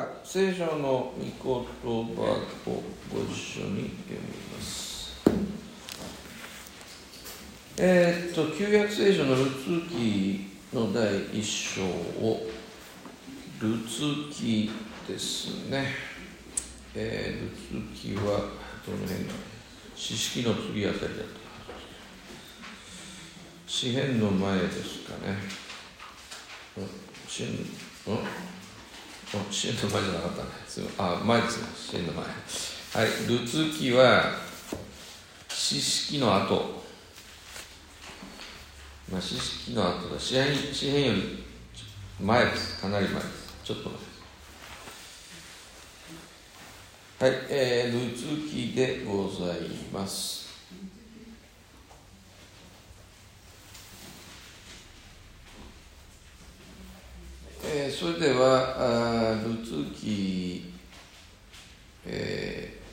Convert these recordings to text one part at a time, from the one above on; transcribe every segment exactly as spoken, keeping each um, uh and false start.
は聖書の御言葉をご一緒に読みます。えー、っと旧約聖書のルツ記の第一章をルツ記ですね。えー、ルツ記はどの辺だ、四式の次あたりだった。詩編の前ですかね。詩編の詩編の前じゃなかったね。あ、前ですね。詩編の前。はい、ルツ記は四式の後。まあ、四式の後だ。詩編、詩編より前です。かなり前です。ちょっと前です。はい、えー、ルツ記でございます。えー、それでは、ルツ記、え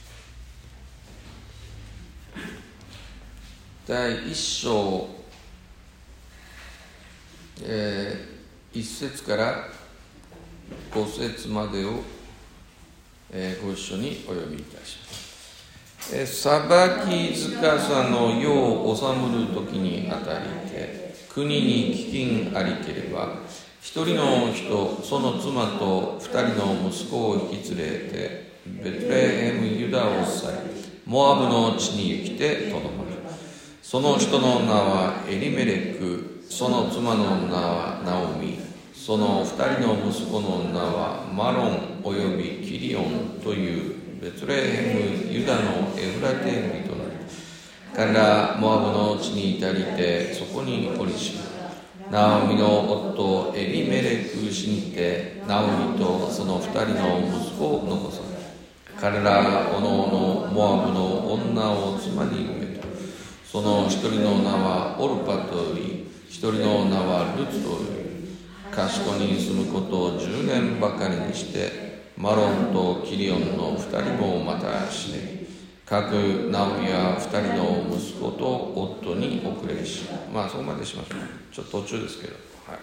ー、第一章、えー、一節から五節までを、えー、ご一緒にお読みいたします。えー、裁き司の世を治むるときにあたりて、国に飢饉ありければ、一人の人、その妻と二人の息子を引き連れて、ベツレヘムユダを去り、モアブの地に行きてとどまる。その人の名はエリメレク、その妻の名はナオミ、その二人の息子の名はマロンおよびキリオンというベツレヘムユダのエフラテ人となる。彼らモアブの地に至りて、そこに降りしまう。ナオミの夫エリメレク死にて、ナオミとその二人の息子を残され、彼らおのおのモアブの女を妻に埋めた。その一人の名はオルパといい、一人の名はルツといい。賢に住むことを十年ばかりにして、マロンとキリオンの二人もまた死ね。各ナオミは二人の息子と夫に遅れし、まあそこまでしましょう。ちょっと途中ですけど、はい。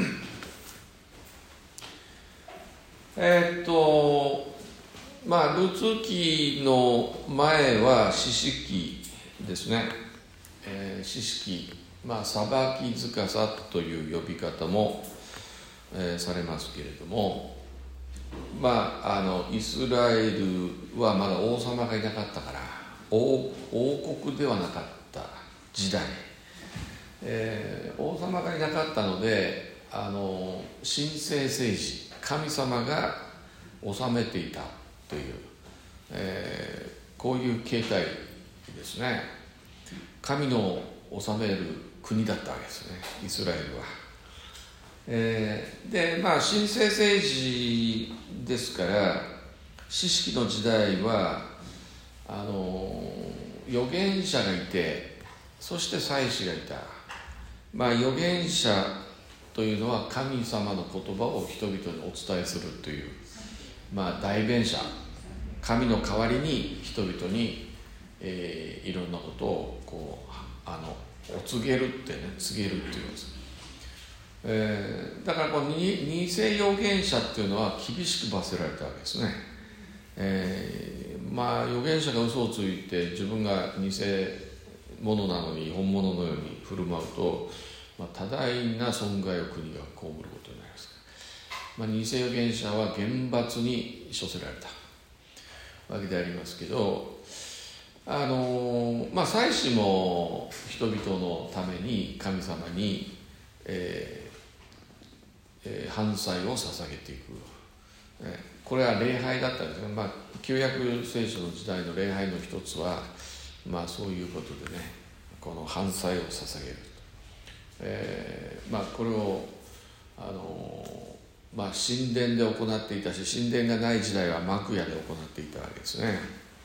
えーっとまあルツ記の前は四式ですね。えー、四式、まあ裁き司という呼び方も、えー、されますけれども、まああのイスラエルはまだ王様がいなかったから、王, 王国ではなかった時代、えー、王様がいなかったので、あの神聖政治、神様が治めていたという、えー、こういう形態ですね。神の治める国だったわけですね、イスラエルは。えー、でまあ神聖政治ですから、四式の時代はあの預言者がいて、そして祭司がいた。まあ預言者というのは神様の言葉を人々にお伝えするという、まあ代弁者、神の代わりに人々に、えー、いろんなことをこうあのお告げるってね、告げるっていうんです。えー、だからこの偽預言者っていうのは厳しく罰せられたわけですね。えー、まあ預言者が嘘をついて自分が偽物なのに本物のように振る舞うと、まあ、多大な損害を国が被ることになります。まあ、偽預言者は厳罰に処せられたわけでありますけど、あのまあ祭司も人々のために神様に、えーえー、犯罪を捧げていく、えーこれは礼拝だったんですが、まあ、旧約聖書の時代の礼拝の一つは、まあ、そういうことでね、この犯罪を捧げる、えーまあ、これをあの、まあ、神殿で行っていたし、神殿がない時代は幕屋で行っていたわけですね。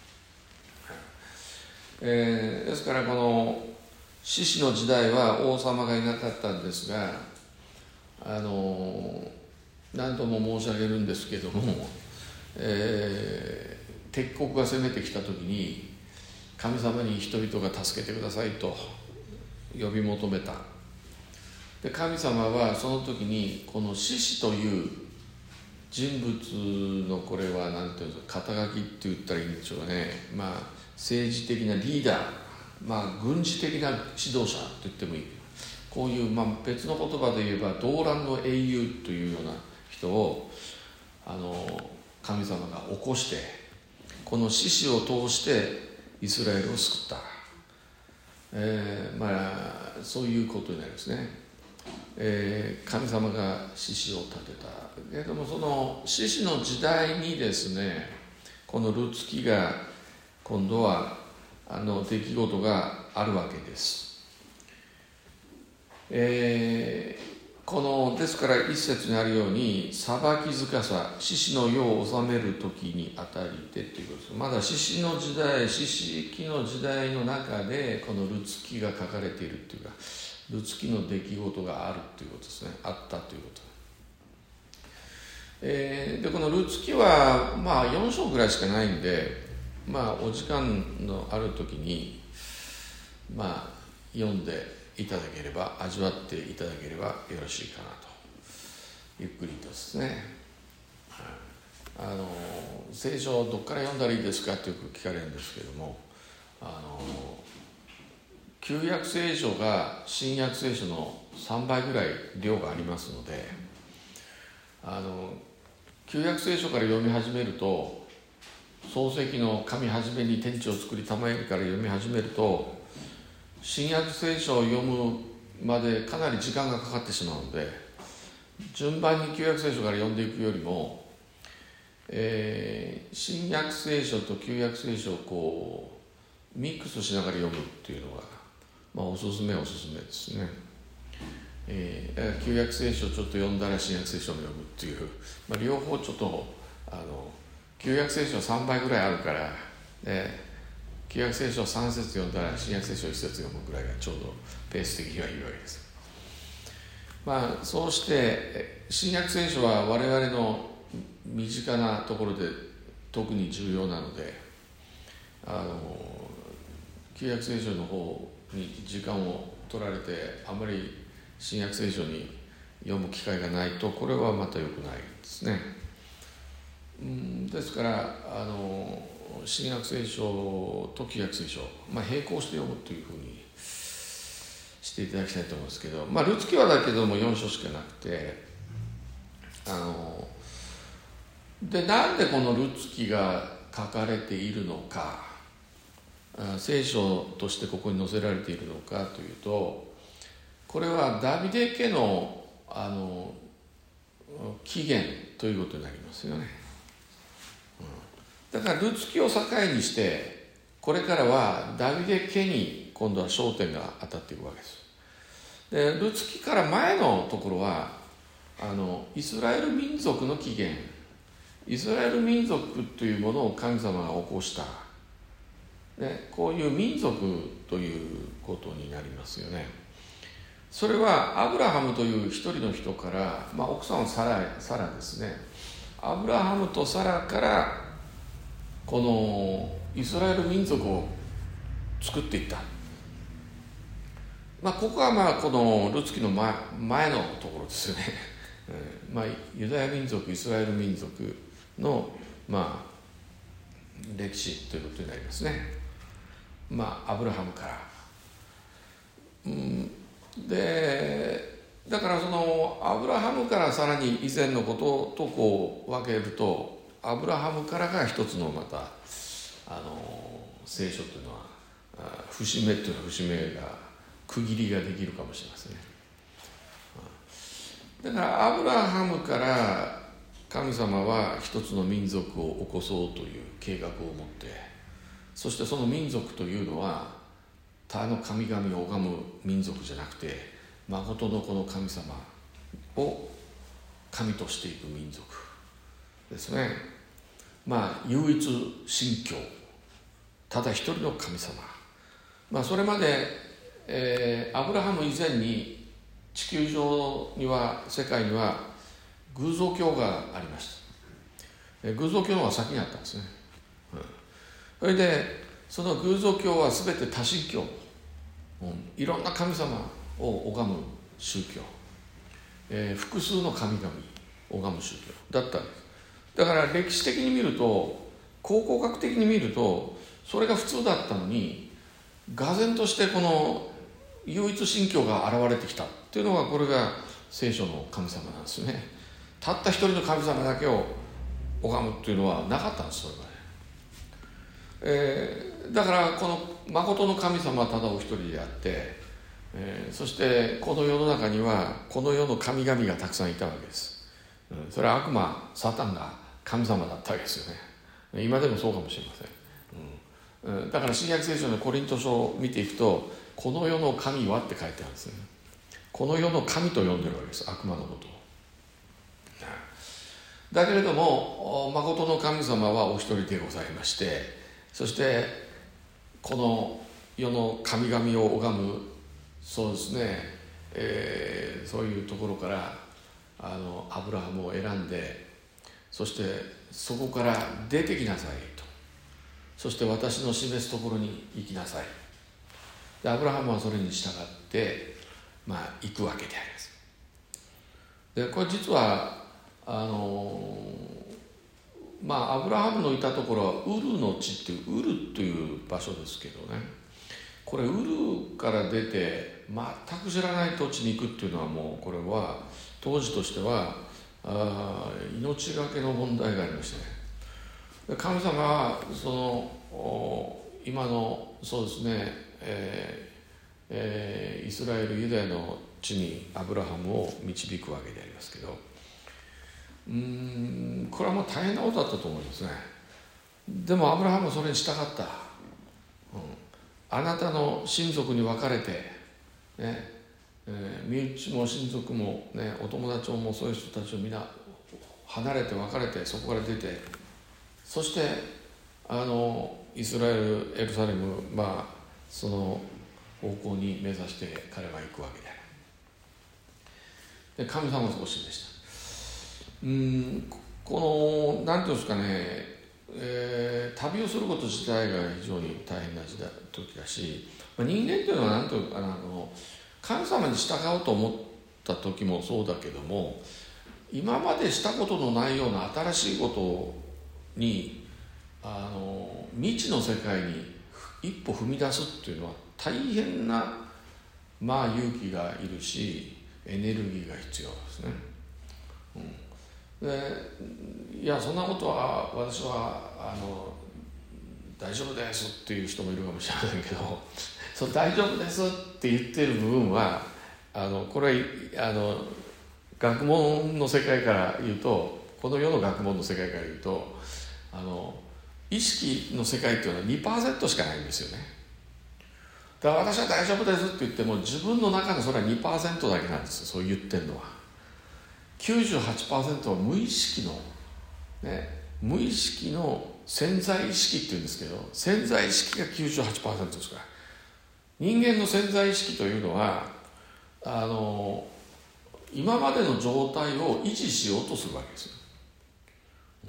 えー、ですからこの獅子の時代は王様がいなかったんですが、あの何度も申し上げるんですけども、えー、敵国が攻めてきた時に神様に人々が助けてくださいと呼び求めた。で神様はその時にこの獅子という人物のこれは何ていうんですか、肩書きって言ったらいいんでしょうかね。まあ政治的なリーダー、まあ軍事的な指導者と言ってもいい。こういう、まあ、別の言葉で言えば動乱の英雄というような人をあの神様が起こして、この獅子を通してイスラエルを救った、えー、まあそういうことになりますね。えー、神様が獅子を立てたけれども、その獅子の時代にですね、このルツキが今度はあの出来事があるわけです。えー、このですから一節にあるように、裁きづかさ、獅子の世を治める時にあたりてということです。まだ獅子の時代、獅子記の時代の中でこのルツキが書かれているというか、ルツキの出来事があるということですね。あったということ、えー、でこのルツキはまあよん章ぐらいしかないんで、まあお時間のある時にまあ読んでいただければ、味わっていただければよろしいかなと。ゆっくりとですね、あの聖書をどこから読んだらいいですかってよく聞かれるんですけれども、あの旧約聖書が新約聖書のさんばいぐらい量がありますので、あの旧約聖書から読み始めると、創世記の神はじめに天地を作りたまえりから読み始めると、新約聖書を読むまでかなり時間がかかってしまうので、順番に旧約聖書から読んでいくよりも、えー、新約聖書と旧約聖書をこうミックスしながら読むっていうのが、まあ、おすすめおすすめですね。えー、旧約聖書をちょっと読んだら新約聖書も読むっていう、まあ、両方ちょっとあの旧約聖書さんばいぐらいあるから、ね、旧約聖書をさん節読んだら新約聖書いち節読むぐらいがちょうどペース的にはいいわけです。まあそうして新約聖書は我々の身近なところで特に重要なので、あの旧約聖書の方に時間を取られて、あまり新約聖書に読む機会がないと、これはまた良くないですね。うん、ですからあの新約聖書と旧約聖書、まあ、並行して読むというふうにしていただきたいと思うんですけど、まあルツキはだけどもよん章しかなくて、あのでなんでこのルツキが書かれているのか、聖書としてここに載せられているのかというと、これはダビデ家のあの起源ということになりますよね。だからルツキを境にして、これからはダビデ家に今度は焦点が当たっていくわけです。でルツキから前のところはあのイスラエル民族の起源、イスラエル民族というものを神様が起こした、ね、こういう民族ということになりますよね。それはアブラハムという一人の人から、まあ、奥さんはサラ、サラですね。アブラハムとサラからこのイスラエル民族を作っていった。まあここはまあこのルツキの 前, 前のところですよね。まあユダヤ民族、イスラエル民族のまあ歴史ということになりますね。まあアブラハムから。うん、でだからそのアブラハムからさらに以前のこととこう分けると、アブラハムからが一つのまたあの聖書というのは節目というのは節目が区切りができるかもしれませんね。だからアブラハムから神様は一つの民族を起こそうという計画を持って、そしてその民族というのは他の神々を拝む民族じゃなくて、誠のこの神様を神としていく民族ですね。まあ唯一神教、ただ一人の神様、まあそれまで、えー、アブラハム以前に地球上には世界には偶像教がありました。偶像教の方が先にあったんですね。うん、それでその偶像教は全て多神教、うん、いろんな神様を拝む宗教、えー、複数の神々 拝む宗教だったんです。だから歴史的に見ると、考古学的に見るとそれが普通だったのに、俄然としてこの唯一神教が現れてきたっていうのが、これが聖書の神様なんですよね。たった一人の神様だけを拝むっていうのはなかったんです、それまで。えー、だからこの誠の神様はただお一人であって、えー、そしてこの世の中にはこの世の神々がたくさんいたわけです、うん、それは悪魔サタンが神様だったわけですよね。今でもそうかもしれません、うん、だから新約聖書のコリント書を見ていくと、この世の神はって書いてあるんですね。この世の神と呼んでるわけです、悪魔のことを。だけれども誠の神様はお一人でございまして、そしてこの世の神々を拝む、そうですね、えー、そういうところからあのアブラハムを選んで、そしてそこから出てきなさいと、そして私の示すところに行きなさい。でアブラハムはそれに従って、まあ、行くわけであります。でこれ実はあのまあアブラハムのいたところはウルの地っていう、ウルという場所ですけどね、これウルから出て全く知らない土地に行くっていうのは、もうこれは当時としてはあ命がけの問題がありましてね。神様はその今のそうですね、えーえー、イスラエルユダヤの地にアブラハムを導くわけでありますけど、うーんこれはもう大変なことだったと思いますね。でもアブラハムはそれに従った、うん、あなたの親族に分かれて、ねえー、身内も親族も、ね、お友達もそういう人たちをみんな離れて別れて、そこから出て、そしてあのイスラエルエルサレム、まあその方向に目指して彼は行くわけである。で神様は少しでした。うーんこの何ていうんですかね、えー、旅をすること自体が非常に大変な時代時だし、まあ、人間というのは何というかな、あの神様に従おうと思った時もそうだけども、今までしたことのないような新しいことにあの未知の世界に一歩踏み出すっていうのは大変な、まあ、勇気がいるしエネルギーが必要ですね、うん、でいやそんなことは私はあの大丈夫ですっていう人もいるかもしれませんけどそう大丈夫ですって言ってる部分はあのこれはあの学問の世界から言うと、この世の学問の世界から言うと、あの意識の世界っていうのは にパーセント しかないんですよね。だから私は大丈夫ですって言っても、自分の中のそれは にパーセント だけなんですよ、そう言ってるのは。きゅうじゅうはちパーセント は無意識の、ね、無意識の潜在意識っていうんですけど、潜在意識が きゅうじゅうはちパーセント ですから。人間の潜在意識というのはあの今までの状態を維持しようとするわけですよ、うん、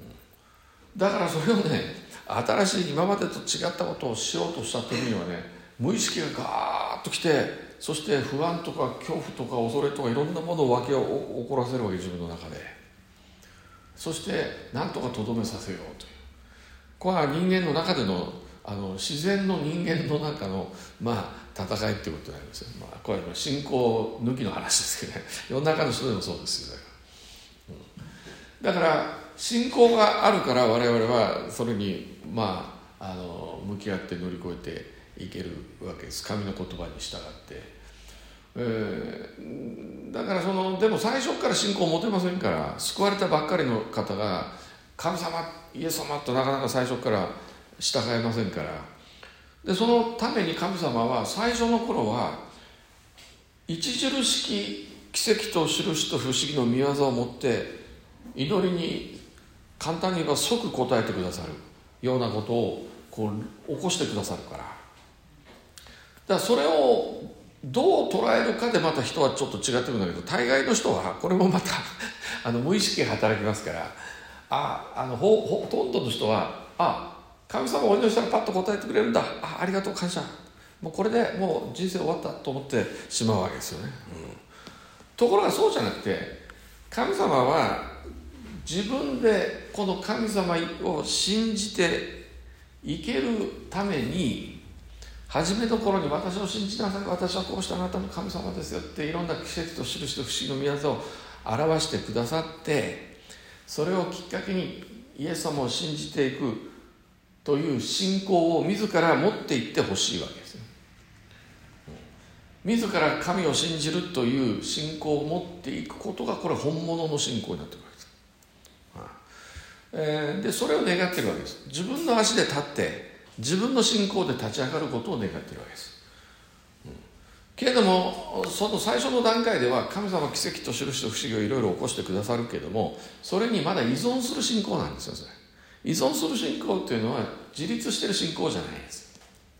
だからそれをね、新しい今までと違ったことをしようとした時にはね、無意識がガーッときて、そして不安とか恐怖とか恐れとかいろんなものを湧き起こらせるわけ、自分の中で。そして何とかとどめさせようという、これは人間の中でのあの自然の人間の中の、まあ、戦いっていうことになりますよ、まあ、これは信仰抜きの話ですけどね、世の中の人でもそうですよ、だから、うん、だから信仰があるから我々はそれに、まあ、あの向き合って乗り越えていけるわけです、神の言葉に従って、えー、だからそのでも最初から信仰を持てませんから、救われたばっかりの方が神様イエス様となかなか最初から従えませんから、でそのために神様は最初の頃は著しき奇跡と印と不思議の御業を持って祈りに簡単に言えば即答えてくださるようなことをこう起こしてくださるから、だからそれをどう捉えるかでまた人はちょっと違ってくるんだけど、大概の人はこれもまたあの無意識が働きますから、ああの ほ, ほとんどの人はあ神様をお祈りしたらパッと答えてくれるんだ、 あ, ありがとう感謝、もうこれでもう人生終わったと思ってしまうわけですよね、うん、ところがそうじゃなくて、神様は自分でこの神様を信じて生きるために、初めの頃に私を信じなさい、私はこうしたあなたの神様ですよっていろんな奇跡と印と不思議の御業を表してくださって、それをきっかけにイエス様を信じていくという信仰を自ら持っていってほしいわけですね。自ら神を信じるという信仰を持っていくことが、これ本物の信仰になってくるわけです。えー、でそれを願っているわけです。自分の足で立って自分の信仰で立ち上がることを願っているわけです、うん、けれどもその最初の段階では神様は奇跡と印と不思議をいろいろ起こしてくださるけれども、それにまだ依存する信仰なんですよ。それ依存する信仰っていうのは自立している信仰じゃないです、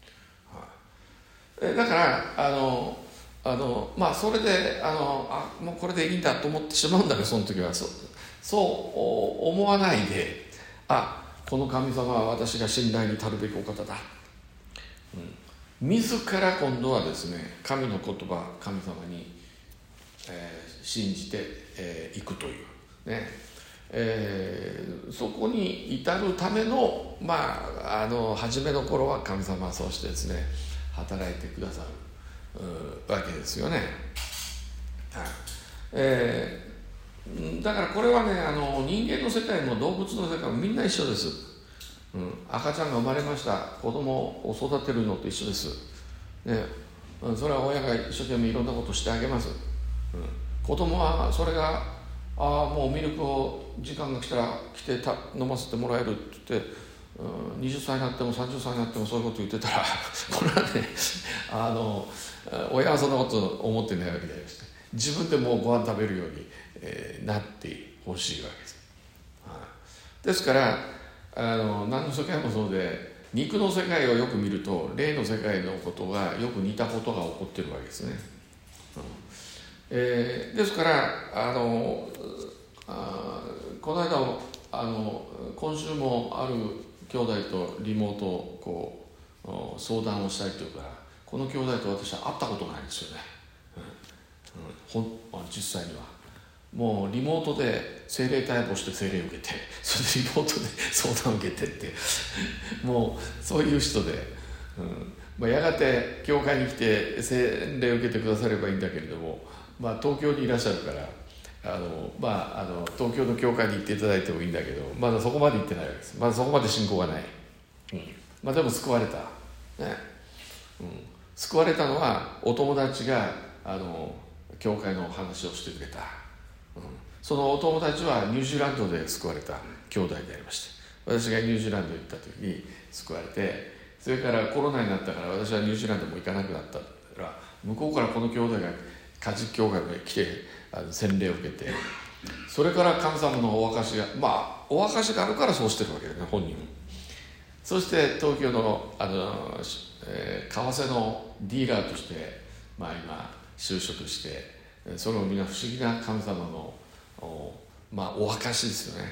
はい、だからあのあのまあそれであのあもうこれでいいんだと思ってしまうんだけど、その時はそうそう思わないで、あ、この神様は私が信頼に足るべきお方だ、うん、自ら今度はですね、神の言葉、神様に、えー、信じてい、えー、くというね、えー、そこに至るための、まあ、あの初めの頃は神様はそうしてですね働いてくださるわけですよね、はい、えーだからこれはね、あの人間の世界も動物の世界もみんな一緒です、うん、赤ちゃんが生まれました、子供を育てるのと一緒です、ね、それは親が一生懸命いろんなことをしてあげます、うん、子供はそれがあもうミルクを時間が来たら来てた飲ませてもらえるって言って、うん、はたちになってもさんじゅっさいになってもそういうこと言ってたらこれはねあの親はそんなこと思ってないわけでありまして、自分でもうご飯食べるようにえー、なってほしいわけです、はあ、ですからあの何の世界もそうで、肉の世界をよく見ると霊の世界のことがよく似たことが起こってるわけですね、うんえー、ですからあのあこの間あの今週もある兄弟とリモートをこう相談をしたいというから、この兄弟と私は会ったことないんですよね、うんうん、ほん実際にはもうリモートで聖霊対応して聖霊を受けて、それでリモートで相談を受けてってもうそういう人で、うんまあ、やがて教会に来て聖霊を受けてくださればいいんだけれども、まあ、東京にいらっしゃるからあの、まあ、あの東京の教会に行っていただいてもいいんだけど、まだそこまで行ってないわけです。まだそこまで信仰がない、うんまあ、でも救われた、ねうん、救われたのはお友達があの教会の話をしてくれた、うん、そのお友達はニュージーランドで救われた兄弟でありまして、私がニュージーランドに行った時に救われて、それからコロナになったから私はニュージーランドも行かなくなったら、向こうからこの兄弟が家事教会に来てあの洗礼を受けて、それから神様のお証がまあお証があるからそうしてるわけだね、本人も。そして東京のあの、えー、為替のディーラーとして、まあ、今就職して、それもみんな不思議な神様の お,、まあ、お証ですよね、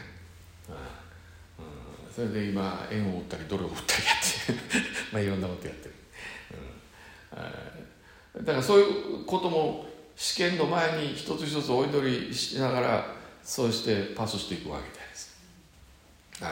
うん、それで今円を売ったりドルを売ったりやってまあいろんなことやってる、うん、だからそういうことも試験の前に一つ一つお祈りしながらそうしてパスしていくわけです、はい、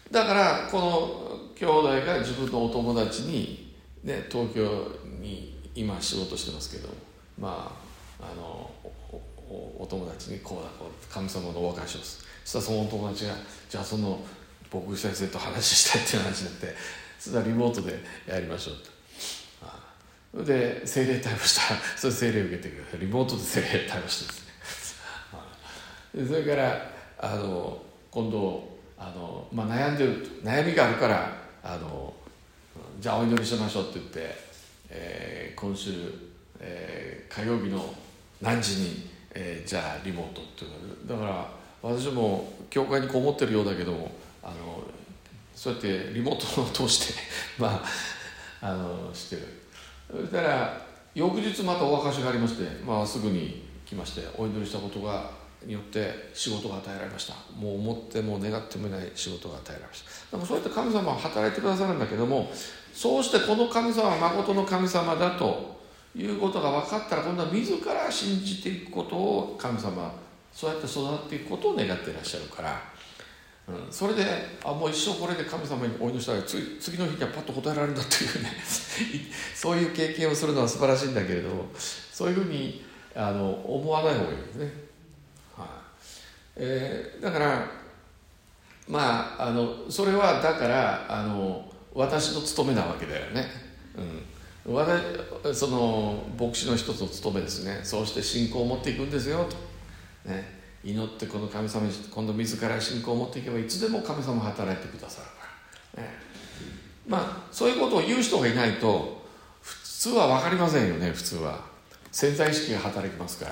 だからこの兄弟が自分のお友達に、ね、東京に今仕事してますけど、まああの お, お, お友達にこうだこう神様のお証しをする。そしたらそのお友達がじゃあその牧師先生と話したいっていう話になって、そしたらリモートでやりましょうと。それで聖霊対応したらそれ聖霊受けてください。リモートで聖霊対応してですねそれからあの今度あの、まあ、悩んでる悩みがあるからあのじゃあお祈りしましょうって言って、えー、今週、えー、火曜日の何時に、えー、じゃあリモートっていうだから私も教会にこもってるようだけどもあのそうやってリモートを通してまああのしてる。そしたら翌日またお証がありまして、まあ、すぐに来ましてお祈りしたことがによって仕事が与えられました。もう思っても願ってもいない仕事が与えられました。でもそうやって神様は働いてくださるんだけども、そうしてこの神様は誠の神様だということが分かったら今度は自ら信じていくことを神様はそうやって育っていくことを願っていらっしゃるから、うん、それであもう一生これで神様にお祈りしたら次, 次の日にはパッと答えられるんだっていうねそういう経験をするのは素晴らしいんだけれども、そういうふうにあの思わない方がいいですね。はいえー、だからまああのそれはだからあの私の務めなわけだよね。うん、私その牧師の一つの務めですね。そうして信仰を持っていくんですよと、ね、祈ってこの神様に今度自ら信仰を持っていけばいつでも神様が働いてくださるから、ね、まあそういうことを言う人がいないと普通は分かりませんよね。普通は潜在意識が働きますから、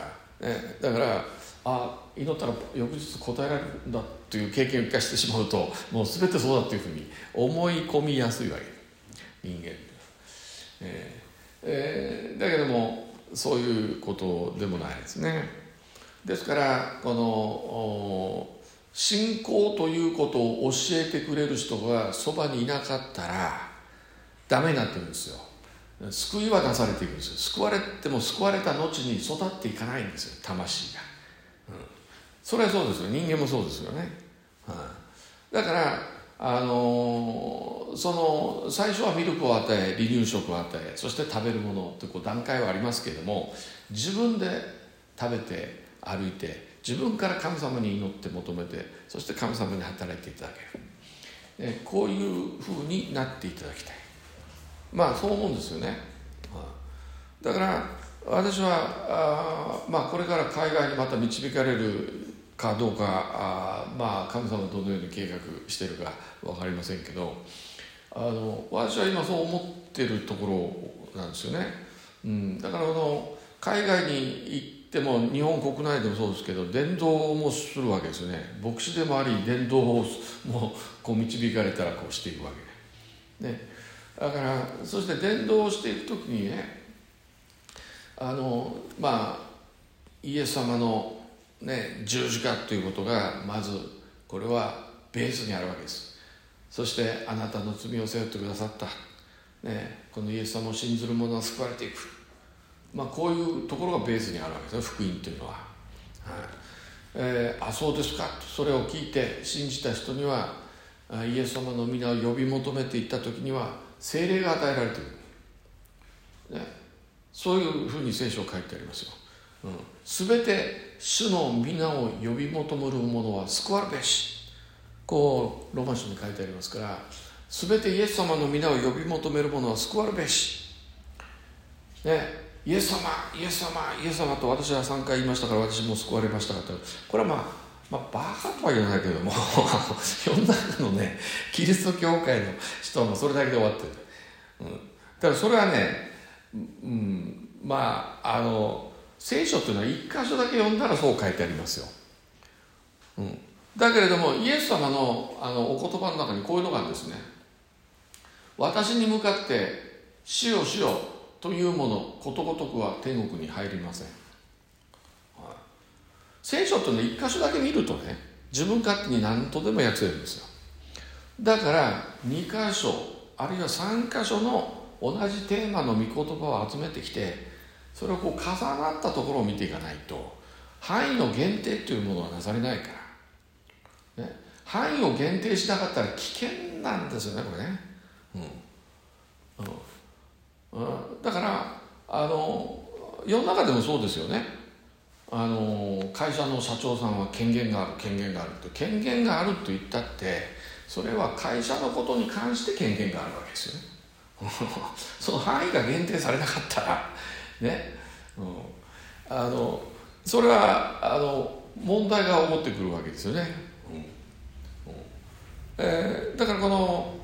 ね、だからあ祈ったら翌日答えられるんだという経験を生かしてしまうともう全てそうだというふうに思い込みやすいわけ人間、えーえー、だけどもそういうことでもないですね。ですからこの信仰ということを教えてくれる人がそばにいなかったらダメになってるんですよ。救いはなされていくんですよ。救われても救われた後に育っていかないんですよ、魂が、うん、それはそうですよ。人間もそうですよね、はい、だからあのー、その最初はミルクを与え離乳食を与えそして食べるものというこう段階はありますけれども、自分で食べて歩いて自分から神様に祈って求めてそして神様に働いていただける、こういうふうになっていただきたい。まあそう思うんですよね。だから私はあ、まあ、これから海外にまた導かれるかどうかあ、まあ、神様はどのように計画しているか分かりませんけど、あの私は今そう思っているところなんですよね、うん、だからあの海外に行っても日本国内でもそうですけど伝道もするわけですよね。牧師でもあり伝道をもうこう導かれたらこうしていくわけで、ね、だからそして伝道をしていくときにねあのまあイエス様の、ね、十字架ということがまずこれはベースにあるわけです。そしてあなたの罪を背負ってくださった、ね、このイエス様を信ずる者は救われていく、まあ、こういうところがベースにあるわけですね、福音というのは、はいえー、あそうですかとそれを聞いて信じた人にはイエス様の皆を呼び求めていった時には聖霊が与えられている、ね、そういうふうに聖書を書いてありますよ。すべ、うん、て主の皆を呼び求める者は救われべし、こうローマ書に書いてありますから、すべてイエス様の皆を呼び求める者は救われべし、ね、イエス様イエス様イエス様と私はさんかい言いましたから私も救われましたと、これはまあ、まあ、バカとは言わないけども世の中のねキリスト教会の人はもうそれだけで終わってる、うん、だからそれはね、うん、まああの聖書っていうのは一箇所だけ読んだらそう書いてありますよ、うん、だけれどもイエス様 の, あのお言葉の中にこういうのがあるんですね。私に向かって主よ主よというものことごとくは天国に入りません、はい、聖書っていうのは一箇所だけ見るとね自分勝手に何とでも訳せるんですよ。だからに箇所あるいはさん箇所の同じテーマの御言葉を集めてきてそれをこう重なったところを見ていかないと範囲の限定というものはなされないから、ね、範囲を限定しなかったら危険なんですよねこれね、うんうん、だからあの世の中でもそうですよね。あの会社の社長さんは権限がある権限があると権限があると言ったってそれは会社のことに関して権限があるわけですよねその範囲が限定されなかったらね、うん、あのそれはあの問題が起こってくるわけですよね、うんうんえー、だからこの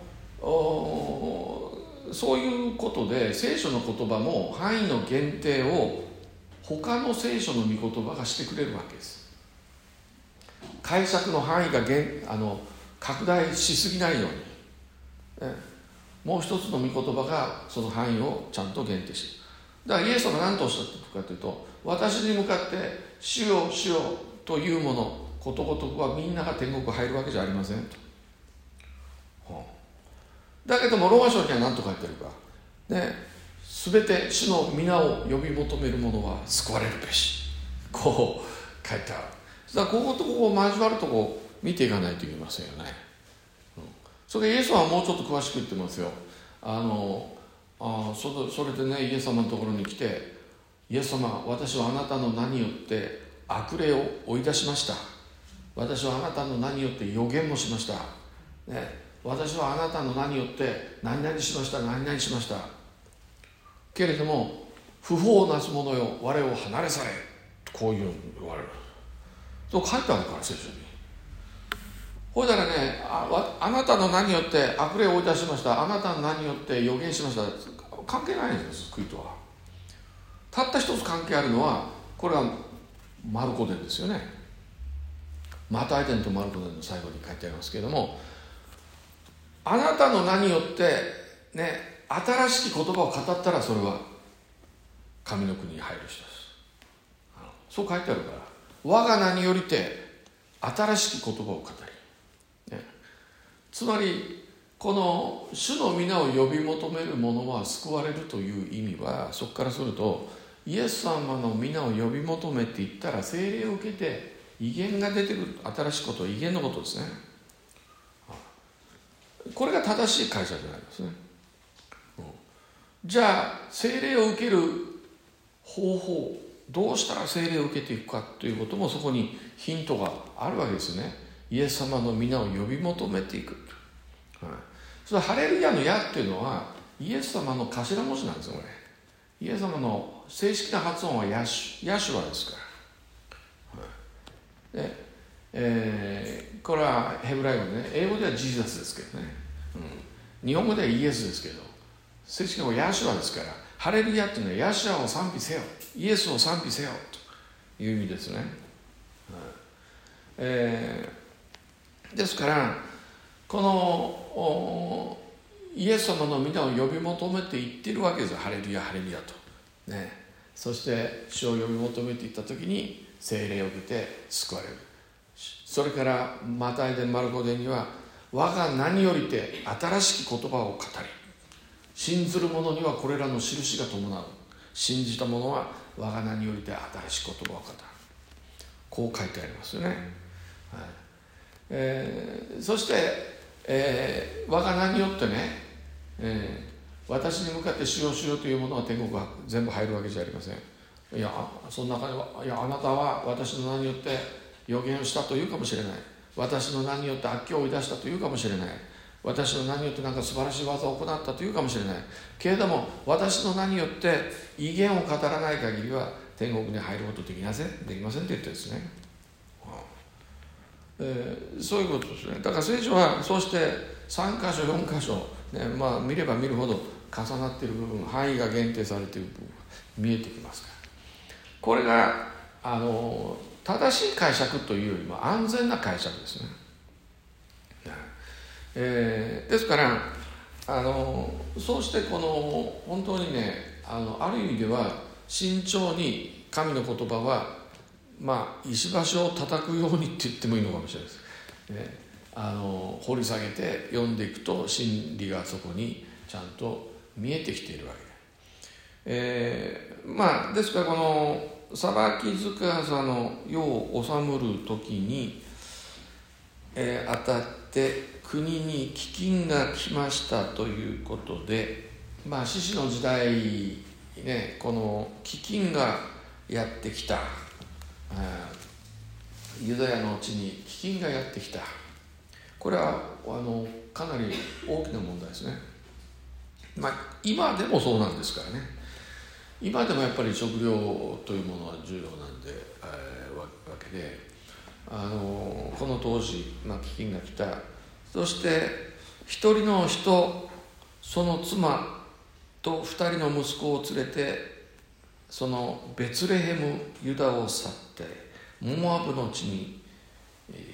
そういうことで聖書の言葉も範囲の限定を他の聖書の御言葉がしてくれるわけです。解釈の範囲があの拡大しすぎないように、ね、もう一つの御言葉がその範囲をちゃんと限定している。だからイエス様が何とおっしゃっているかというと、私に向かって主よ主よというものことごとくはみんなが天国入るわけじゃありませんと、はあ、だけどもローマ書には何と書いてあるかね、すべて主の皆を呼び求める者は救われるべし、こう書いてある。 だからこことここ交わるとこ見ていかないといけませんよね、うん、それでイエスはもうちょっと詳しく言ってますよ。あのあ そ, それでねイエス様のところに来て、イエス様、私はあなたの名によって悪霊を追い出しました。私はあなたの名によって予言もしました、ね、私はあなたの名によって何々しました何々しましたけれども、不法なす者よ我を離れ去れ、こういう言われる。そう書いてあるから聖書に。ほいだらね、 あ, あなたの名によって悪霊を追い出しました、あなたの名によって予言しました、関係ないんです。救いとはたった一つ関係あるのは、これはマルコ伝ですよね。マタイ伝とマルコ伝の最後に書いてありますけれども、あなたの名によってね、新しき言葉を語ったらそれは神の国に入る人です。そう書いてあるから、我が名によりて新しき言葉を語り、ね、つまりこの主の皆を呼び求める者は救われるという意味は、そこからするとイエス様の皆を呼び求めていったら聖霊を受けて異言が出てくる。新しいことは異言のことですね。これが正しい解釈になりますね。じゃあ聖霊を受ける方法、どうしたら聖霊を受けていくかということもそこにヒントがあるわけですね。イエス様の皆を呼び求めていく。それハレルヤのヤっていうのはイエス様の頭文字なんですよ。これイエス様の正式な発音はヤシュヤシュアですから、で、えー、これはヘブライ語でね、英語ではジーザスですけどね、うん、日本語ではイエスですけど、正式なのはヤシュアですから、ハレルヤっていうのはヤシュアを賛美せよ、イエスを賛美せよという意味ですね、うんえー、ですからこのイエス様の皆を呼び求めていってるわけですよ。ハレルヤハレルヤと、ね、そして主を呼び求めていった時に聖霊を受けて救われる。それからマタイ伝マルコ伝には我が名によりて新しき言葉を語り、信ずる者にはこれらの印が伴う、信じた者は我が名によりて新しき言葉を語る、こう書いてありますよね、はいえー、そして、えー、我が名によってね、えー、私に向かって主よ主よというものは天国が全部入るわけじゃありません。いやその中ではいやあなたは私の名によって予言をしたというかもしれない、私の名によって悪境を追い出したというかもしれない、私の名によって何か素晴らしい技を行ったというかもしれないけれども、私の名によって異言を語らない限りは天国に入ることできませんできませんって言ってですね、えー、そういうことですね。だから聖書はそうしてさん箇所よん箇所、ねまあ、見れば見るほど重なっている部分、範囲が限定されている部分が見えてきますから、これがあの正しい解釈というよりも安全な解釈ですね、えー、ですからあのそうしてこの本当にね あのある意味では慎重に神の言葉はまあ石橋を叩くようにって言ってもいいのかもしれないです、ね、あの掘り下げて読んでいくと真理がそこにちゃんと見えてきているわけで、えー、まあですからこの裁きづかさの世を治むる時に、えー、あたって国に飢饉が来ましたということで、まあ獅子の時代ね、この飢饉がやってきた、ユダヤの地に飢饉がやってきた、これはあのかなり大きな問題ですね。まあ今でもそうなんですからね。今でもやっぱり食料というものは重要なんで、えー、わけで、あのこの当時、まあ、飢饉が来た。そして一人の人、その妻と二人の息子を連れてそのベツレヘムユダを去ってモアブの地に行った。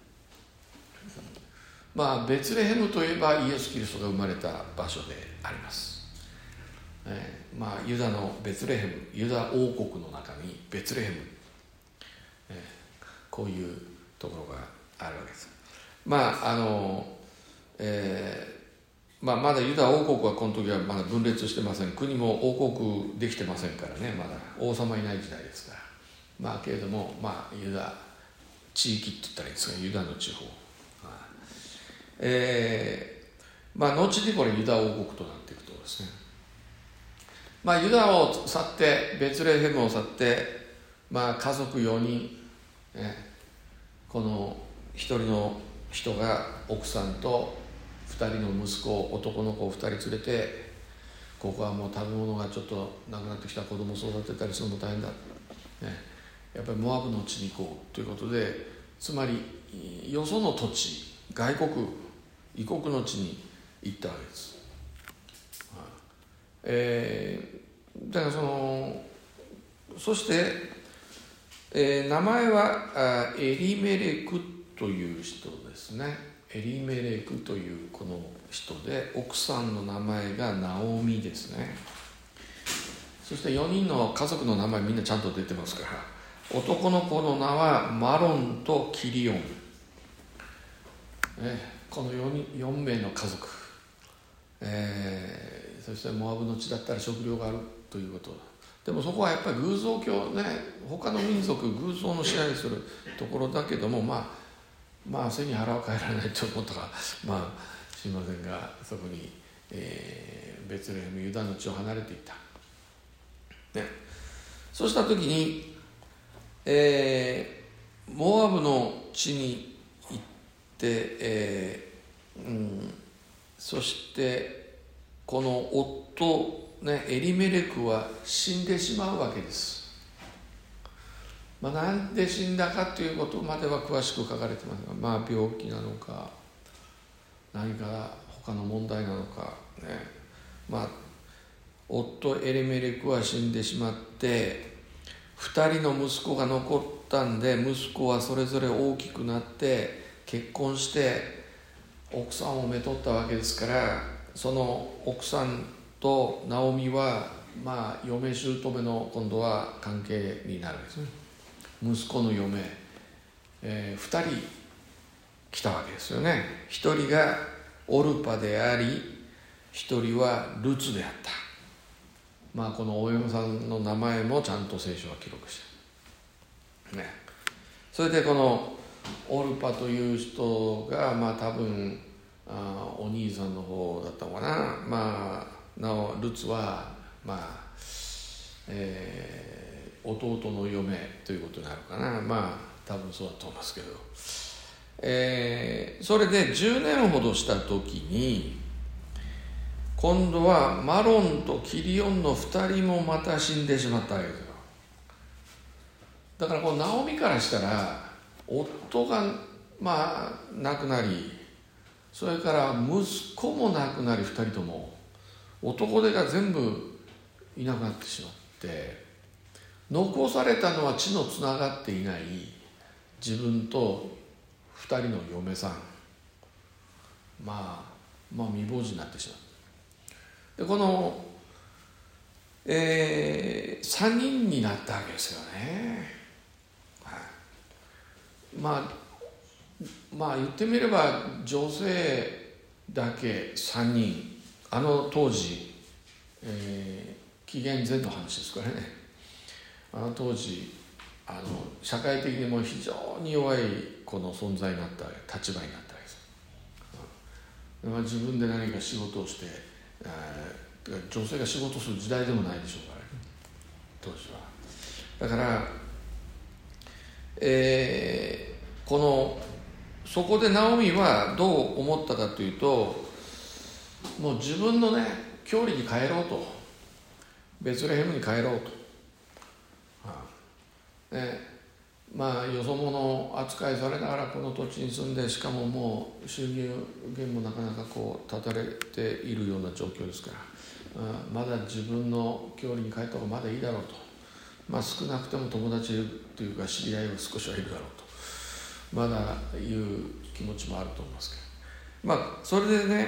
まあベツレヘムといえばイエス・キリストが生まれた場所であります。えー、まあユダのベツレヘム、ユダ王国の中にベツレヘム、えー、こういうところがあるわけです。まああの、えーまあ、まだユダ王国はこの時はまだ分裂してません。国も王国できてませんからね、まだ王様いない時代ですから。まあけれども、まあユダ地域って言ったらいいですか、ユダの地方、えーまあ、後にこれユダ王国となっていくとですね、まあ、ユダを去ってベツレヘムを去って、まあ、家族よにん、ね、このひとりの人が奥さんとふたりの息子、男の子をふたり連れて、ここはもう食べ物がちょっとなくなってきた、子供を育てたりするのも大変だ、ね、やっぱりモアブの地に行こうということで、つまりよその土地、外国異国の地に行ったわけです、えー、だからそのそして、えー、名前はエリメレクという人ですね。エリメレクというこの人で、奥さんの名前がナオミですね。そしてよにんの家族の名前みんなちゃんと出てますから、男の子の名はマロンとキリオン、ね、この 4, よん名の家族、えー、そしてモアブの地だったら食料があるということ。でもそこはやっぱり偶像教ね、他の民族偶像の支配するところだけども、まあまあ背に腹は変えられないと思ったかまあしませんが、そこに、えー、ベツレヘムユダの地を離れていった、ね、そうした時に、えー、モアブの地に行って、えーうん、そしてこの夫、ね、エリメレクは死んでしまうわけです。まあ、なんで死んだかということまでは詳しく書かれてますが、まあ、病気なのか何か他の問題なのか、ね、まあ、夫エリメレクは死んでしまってふたりの息子が残ったんで、息子はそれぞれ大きくなって結婚して奥さんをめとったわけですから、その奥さんとナオミは、まあ、嫁姑の今度は関係になるんですね。息子の嫁、えー、ふたり来たわけですよね。ひとりがオルパであり、ひとりはルツであった。まあこのお嫁さんの名前もちゃんと聖書は記録してる、ね、それでこのオルパという人がまあ多分あお兄さんの方だったのかな。まあなおルツはまあ、えー弟の嫁ということになるかな。まあ多分そうだと思いますけど、えー、それでじゅうねんほどした時に今度はマロンとキリオンのふたりもまた死んでしまったわけですよ。だからこのナオミからしたら夫がまあ亡くなり、それから息子も亡くなり、ふたりとも男手が全部いなくなってしまって、残されたのは血のつながっていない自分とふたりの嫁さん、まあまあ未亡人になってしまう。でこの、えー、さんにんになったわけですよね、はい、まあまあ言ってみれば女性だけさんにん、あの当時、えー、紀元前の話ですからね。あの当時あの社会的にも非常に弱いこの存在になった立場になったわけです、うんまあ、自分で何か仕事をして、えー、女性が仕事する時代でもないでしょうからね、当時は。だから、えー、このそこでナオミはどう思ったかというと、もう自分のね郷里に帰ろうと、ベツレヘムに帰ろうと、ね、まあよそ者扱いされながらこの土地に住んで、しかももう収入源もなかなかこう断たれているような状況ですから、まだ自分の郷里に帰った方がまだいいだろうと、まあ少なくても友達というか知り合いは少しはいるだろうと、まだいう気持ちもあると思いますけど、まあそれでね、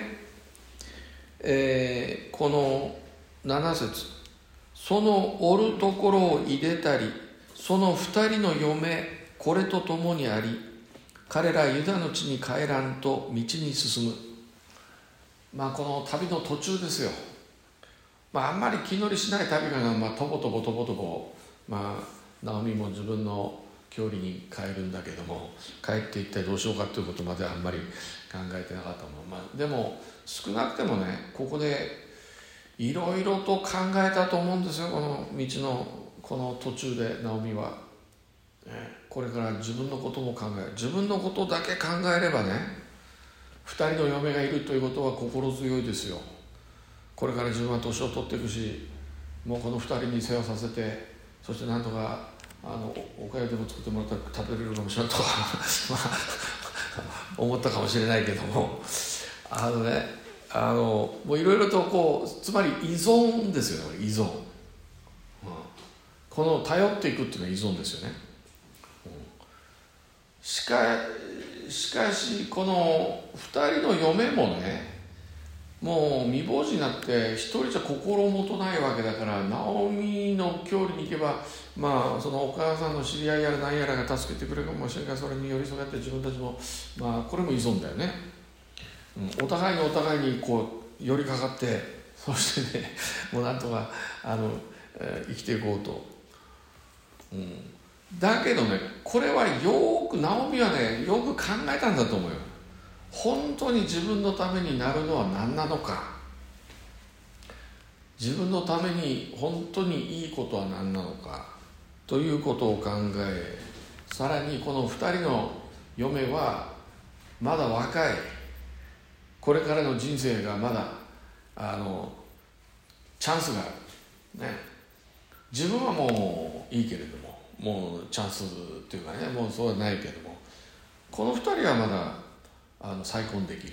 えー、このなな節、そのおるところをいでたり、その二人の嫁これと共にあり、彼らユダの地に帰らんと道に進む。まあこの旅の途中ですよ。まああんまり気乗りしない旅が、まあ、とぼとぼとぼとぼ、まあナオミも自分の郷里に帰るんだけども、帰って一体どうしようかということまではあんまり考えてなかったもの、まあ、でも少なくてもね、ここでいろいろと考えたと思うんですよ。この道のこの途中でナオミは、ね、これから自分のことも考える。自分のことだけ考えればね、二人の嫁がいるということは心強いですよ。これから自分は年を取っていくし、もうこの二人に世話させて、そしてなんとかあのおかゆでも作ってもらったら食べれるかもしれないとかまあ思ったかもしれないけども、あのね、あのもういろいろとこう、つまり依存ですよね。依存、うん、この頼っていくっていうのは依存ですよね、うん、しかしかしこのふたりの嫁もね、もう未亡人になって一人じゃ心もとないわけだから、ナオミの郷里に行けば、まあそのお母さんの知り合いやら何やらが助けてくれるかもしれないから、それに寄り添って自分たちも、まあこれも依存だよね、うん、お互いにお互いにこう寄りかかって、そしてね、もうなんとかあの、えー、生きていこうと、うん、だけどね、これはよくナオミはね、よく考えたんだと思うよ。本当に自分のためになるのは何なのか、自分のために本当にいいことは何なのかということを考え、さらにこのふたりの嫁はまだ若い、これからの人生がまだあのチャンスがある、ね、自分はもういいけれども、もうチャンスっていうかね、もうそうはないけども、このふたりはまだあの再婚できる。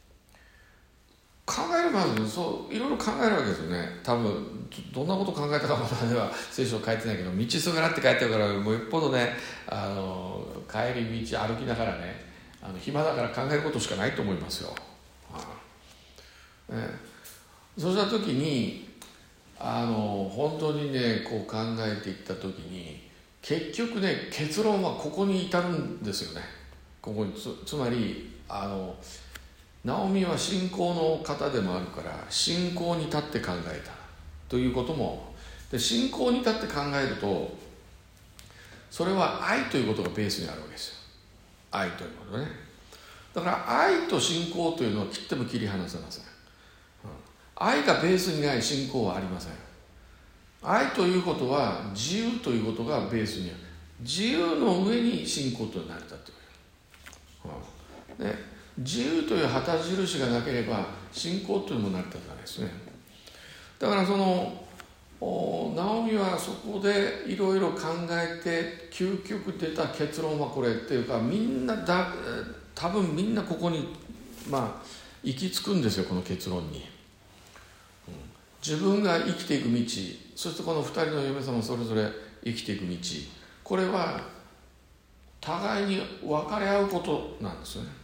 考えればそういろいろ考えるわけですよね。多分どんなこと考えたかまでは聖書書いてないけど、道すがらって書いてあるから、もうよっぽどね、あの帰り道歩きながらね、あの暇だから考えることしかないと思いますよ、はあね、そうした時にあの本当にね、こう考えていった時に、結局ね、結論はここに至るんですよね。ここに つ, つまりあのナオミは信仰の方でもあるから、信仰に立って考えたということもで、信仰に立って考えると、それは愛ということがベースにあるわけですよ。愛ということね。だから愛と信仰というのは切っても切り離せません、うん、愛がベースにない信仰はありません。愛ということは自由ということがベースにある。自由の上に信仰と成り立っている、うんね、自由という旗印がなければ信仰というのも成り立たないですね。だからそのナオミはそこでいろいろ考えて、究極出た結論はこれっていうか、みんなだ多分みんなここにまあ行き着くんですよ、この結論に、うん、自分が生きていく道、そしてこのふたりの嫁様それぞれ生きていく道、これは互いに別れ合うことなんですよね、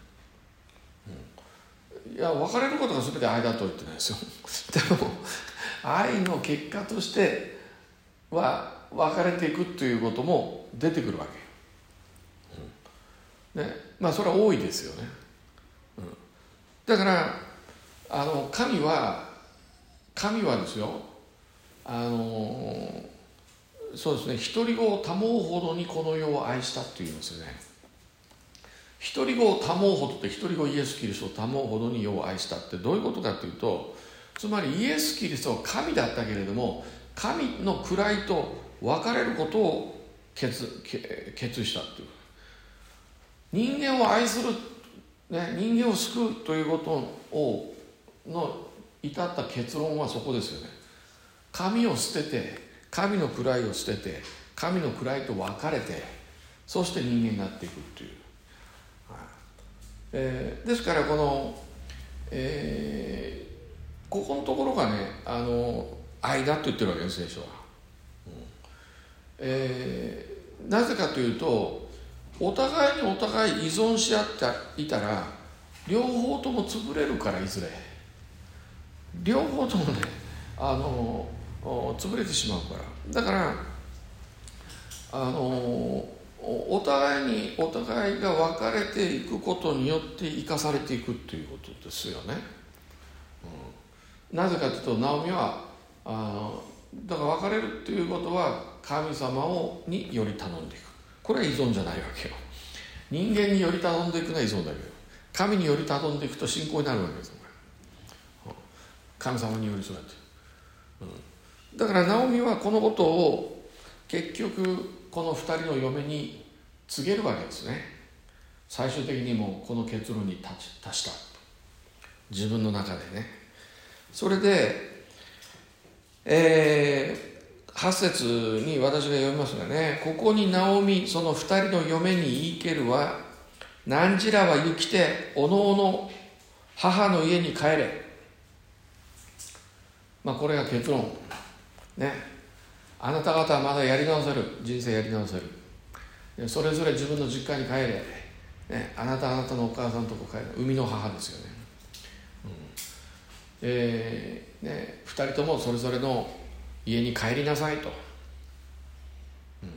うん、いや別れることが全て愛だとは言ってないですよでも愛の結果としては別れていくということも出てくるわけ、うんね、まあそれは多いですよね、うん、だからあの神は神はですよ、あのそうですね、独り子を賜うほどにこの世を愛したって言いますよね。独り子を賜うほどって、独り子イエス・キリストを賜うほどに世を愛したってどういうことかというと、つまりイエス・キリストは神だったけれども、神の位と別れることを決決意したっていう、人間を愛する、ね、人間を救うということをの至った結論はそこですよね。神を捨てて、神の位を捨てて、神の位と別れて、そして人間になっていくっていう、えー、ですからこの、えー、ここのところがね、あの愛だと言ってるわけです聖書は、うんえー、なぜかというと、お互いにお互い依存し合っていたら両方とも潰れるから、いずれ両方ともね、あの潰れてしまうから。だからあのお互いにお互いが別れていくことによって生かされていくということですよね、うん、なぜかというと、ナオミはあのだから別れるということは神様をにより頼んでいく、 これは依存じゃないわけよ。人間により頼んでいくのは依存だけど、神により頼んでいくと信仰になるわけですよ。神様によりそうやって、うん、だからナオミはこのことを結局この二人の嫁に告げるわけですね。最終的にもうこの結論に達した、自分の中でね。それで、えー、はち節に私が読みますがね、ここにナオミその二人の嫁に言いけるは、汝らは行きておのおの母の家に帰れ。まあこれが結論ね。あなた方はまだやり直せる、人生やり直せる。それぞれ自分の実家に帰れ、ね、あなたあなたのお母さんのとこ帰れ、生みの母ですよね。うんえー、ね、ふたりともそれぞれの家に帰りなさいと、うん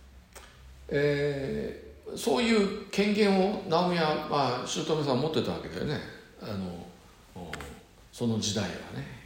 えー、そういう権限をナオミは、まあ、姑さん持ってたわけだよね。あのその時代はね。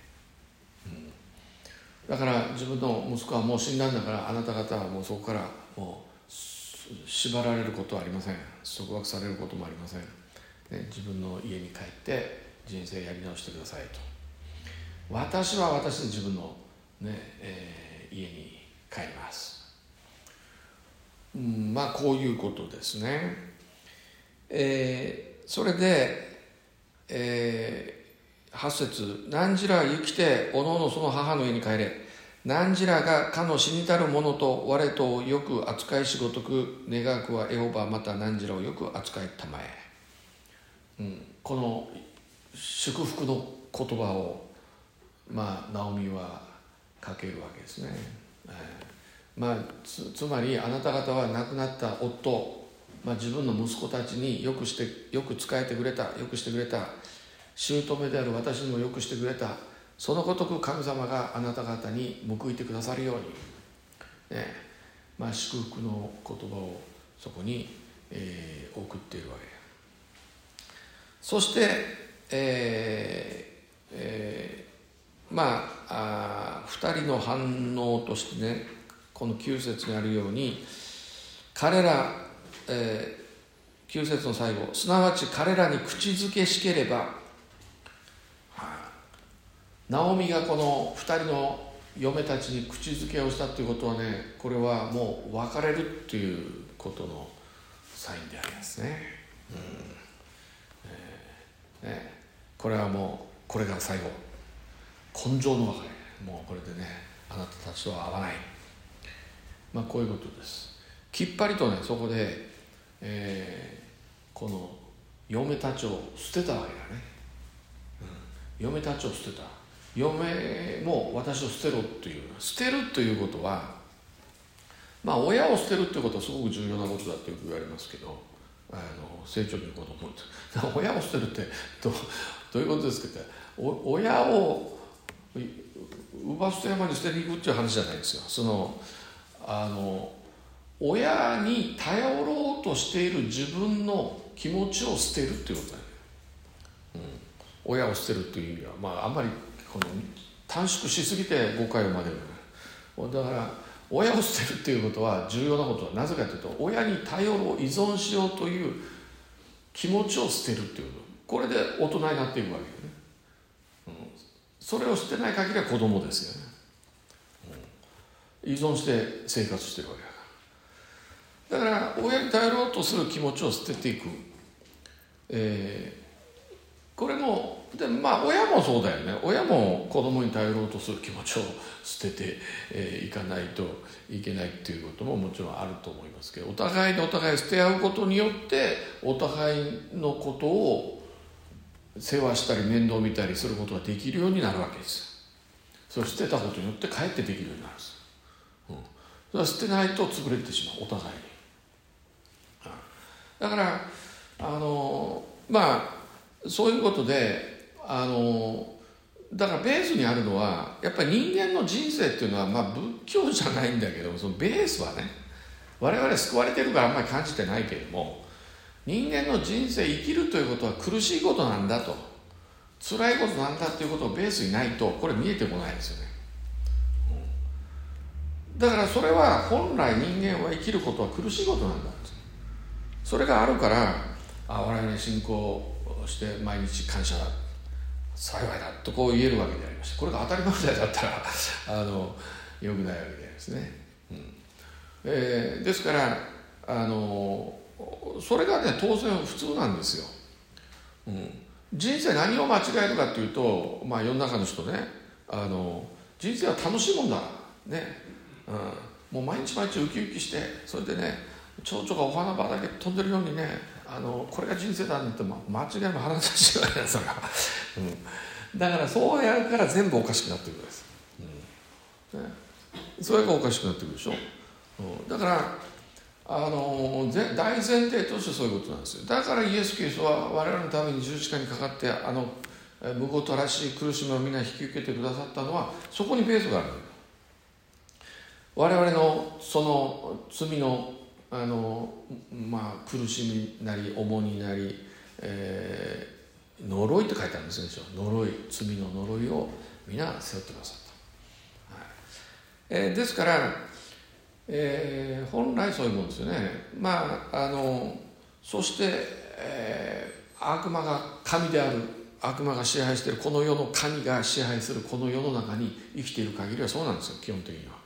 だから自分の息子はもう死んだんだから、あなた方はもうそこからもう縛られることはありません。束縛されることもありません、ね、自分の家に帰って人生やり直してくださいと。私は私で自分の、ねえー、家に帰ります、うん、まあこういうことですね。えー、それで、えーはち節、汝らは生きておのおのその母の家に帰れ。汝らがかの死にたる者と我とをよく扱いしごとく願くはエホバまた汝らをよく扱いたまえ、うん、この祝福の言葉をまあナオミはかけるわけですね、えー、まあ つ, つまりあなた方は亡くなった夫、まあ、自分の息子たちによくしてよく仕えてくれた、よくしてくれた、姑である私にもよくしてくれた、そのごとく神様があなた方に報いてくださるように、ねまあ、祝福の言葉をそこに、えー、送っているわけ。そして、えーえー、まあふたりの反応としてね、このきゅう節にあるように、彼ら、えー、きゅう節の最後、すなわち彼らに口づけしければ、ナオミがこのふたりの嫁たちに口づけをしたということはね、これはもう別れるということのサインでありますね、うんえーね、これはもうこれが最後、根性の別れ、もうこれでねあなたたちとは会わない、まあこういうことです。きっぱりとねそこで、えー、この嫁たちを捨てたわけだね、うん、嫁たちを捨てた。嫁も私を捨てろという、捨てるということは、まあ親を捨てるということはすごく重要なことだってよく言われますけど、あの成長期の子供って親を捨てるってど う, どういうことですかって、お親を奪わ捨て山に捨てに行くっていう話じゃないですよ。そのあの親に頼ろうとしている自分の気持ちを捨てるっていうことだよ、うん、親を捨てるという意味は、まああんまりこの短縮しすぎて誤解を招く。だから親を捨てるっていうことは重要なことはなぜかというと、親に頼ろう、依存しようという気持ちを捨てるっていうこと、これで大人になっていくわけよね、うん、それを捨てない限りは子供ですよね、うん、依存して生活してるわけだから。だから親に頼ろうとする気持ちを捨てていく、えーこれもで、まあ親もそうだよね。親も子供に頼ろうとする気持ちを捨ててい、えー、かないといけないっていうことももちろんあると思いますけど、お互いにお互い捨て合うことによってお互いのことを世話したり面倒見たりすることができるようになるわけです。それを捨てたことによってかえってできるようになるんです、うん、それは捨てないと潰れてしまう、お互いに。だからあのまあそういうことで、あのだからベースにあるのはやっぱり人間の人生っていうのは、まあ仏教じゃないんだけど、そのベースはね、我々救われてるからあんまり感じてないけれども、人間の人生生きるということは苦しいことなんだと、辛いことなんだということをベースにないとこれ見えてこないですよね、 だからそれは本来人間は生きることは苦しいことなんだ。それがあるから、あ、我々に信仰して毎日感謝だ、幸いだとこう言えるわけでありまして、これが当たり前だったらあの良くないわけでありますね。うん、えー、ですからあのそれがね当然普通なんですよ。うん、人生何を間違えるかっていうと、まあ世の中の人ね、あの人生は楽しいもんだね、うん、もう毎日毎日ウキウキして、それでね蝶々がお花畑飛んでるようにね、あのこれが人生だなんて間違いの話しようやそれは、うん、だからそうやるから全部おかしくなってくるんです、うんね、それがおかしくなってくるでしょ、うん、だからあの大前提としてそういうことなんですよ。だからイエス・キリストは我々のために十字架にかかって、あのむごたらしい苦しみをみんな引き受けてくださったのはそこにベースがある。我々のその罪のあの、まあ、苦しみなり重荷なり、えー、呪いって書いてあるんですよ。呪い、罪の呪いを皆背負ってくださった、はい、えー、ですから、えー、本来そういうもんですよね。まああのそして、えー、悪魔が神である、悪魔が支配しているこの世の神が支配するこの世の中に生きている限りはそうなんですよ、基本的には。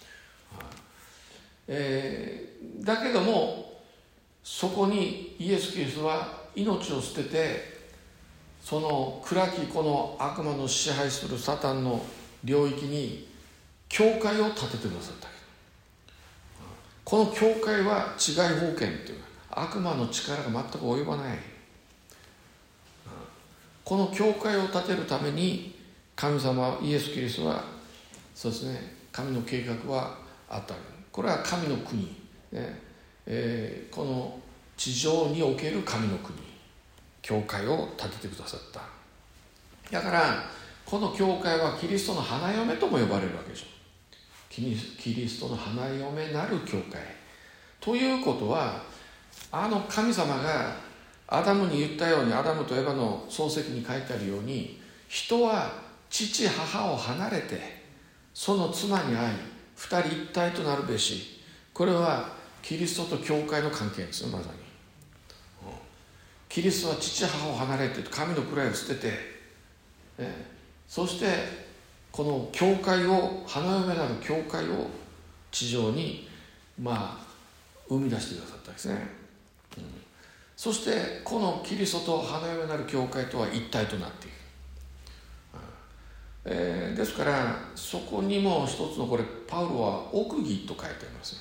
えー、だけどもそこにイエス・キリストは命を捨てて、その暗きこの悪魔の支配するサタンの領域に教会を建ててくださった。この教会は治外法権という悪魔の力が全く及ばない。この教会を建てるために神様イエス・キリストはそうですね、神の計画はあったわけ。これは神の国、ねえー、この地上における神の国、教会を建ててくださった。だからこの教会はキリストの花嫁とも呼ばれるわけでしょ。キリストの花嫁なる教会ということは、あの神様がアダムに言ったように、アダムとエバの漱石に書いてあるように、人は父母を離れてその妻に会い二人一体となるべし。これはキリストと教会の関係ですよ、まさに。キリストは父母を離れて神の位を捨てて、えそしてこの教会を、花嫁なる教会を地上にまあ生み出してくださったんですね、うん、そしてこのキリストと花嫁なる教会とは一体となっている。えー、ですからそこにも一つの、これパウロは奥義と書いてあります、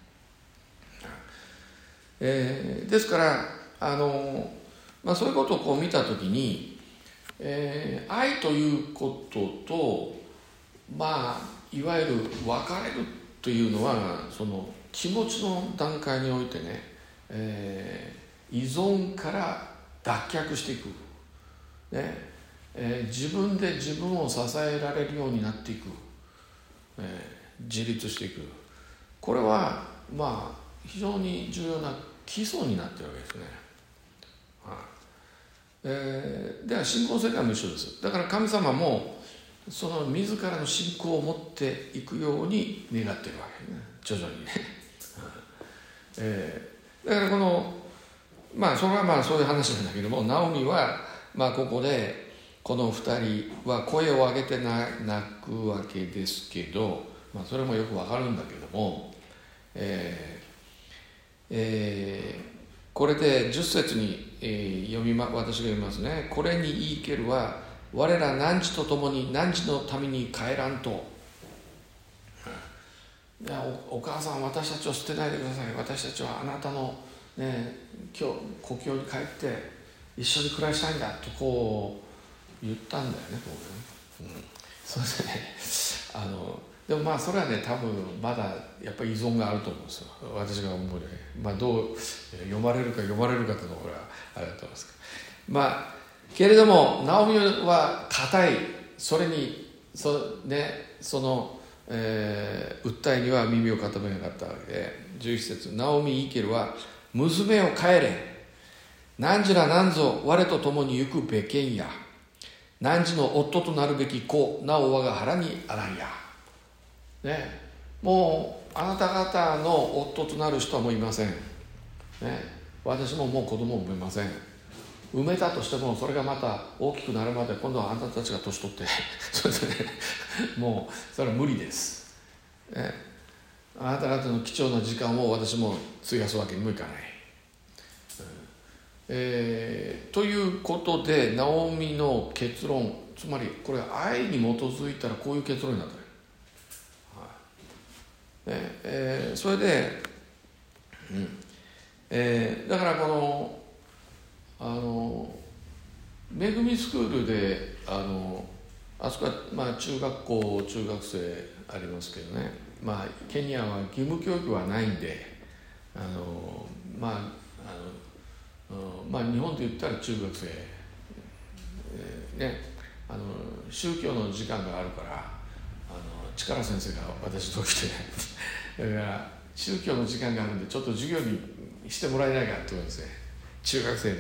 えー、ですからあの、まあ、そういうことをこう見たときに、えー、愛ということと、まあいわゆる別れるというのはその気持ちの段階においてね、えー、依存から脱却していく、ねえー、自分で自分を支えられるようになっていく、えー、自立していく。これはまあ非常に重要な基礎になっているわけですね、はあえー、では信仰世界も一緒です。だから神様もその自らの信仰を持っていくように願っているわけね、徐々にね、はあえー、だからこのまあそれはまあそういう話なんだけども、ナオミはまあここでこのふたりは声を上げて泣くわけですけど、まあ、それもよくわかるんだけども、えーえー、これでじゅっ節に、えー、読みま私が読みますね。これに言いけるは、我ら汝と共に汝のために帰らんと。いや お, お母さん、私たちを捨てないでください。私たちはあなたの、ね、今日故郷に帰って一緒に暮らしたいんだとこう言ったんだよね、こうね、うん、そうですね。あのでもまあそれはね、多分まだやっぱり依存があると思うんですよ、私が思うに。まあどう読まれるか読まれるかというのはこれはあれだと思いますけど、まあけれどもナオミは固い、それに そ,、ね、その、えー、訴えには耳を傾けなかったわけで、じゅういち節、ナオミ・イケルは娘を帰れ、汝らなんぞ我と共に行くべけんや、汝の夫となるべき子なお我が腹にあらんや、ね、 もうあなた方の夫となる人はもういません、ね、私ももう子供も産めません。産めたとしてもそれがまた大きくなるまで今度はあなたたちが年取ってそれでねもうそれは無理です、ね、あなた方の貴重な時間を私も費やすわけにもいかない、うんえー、ということでナオミの結論、つまりこれは愛に基づいたらこういう結論になった、はいねえー、それで、うんえー、だからこのあのめぐみスクールであのあそこは、まあ、中学校中学生ありますけどね、まあ、ケニアは義務教育はないんであの、まああのまあ、日本で言ったら中学生、えーね、あの宗教の時間があるからあの力先生が私と来てだから宗教の時間があるんでちょっと授業にしてもらえないかって言うんですね、中学生の。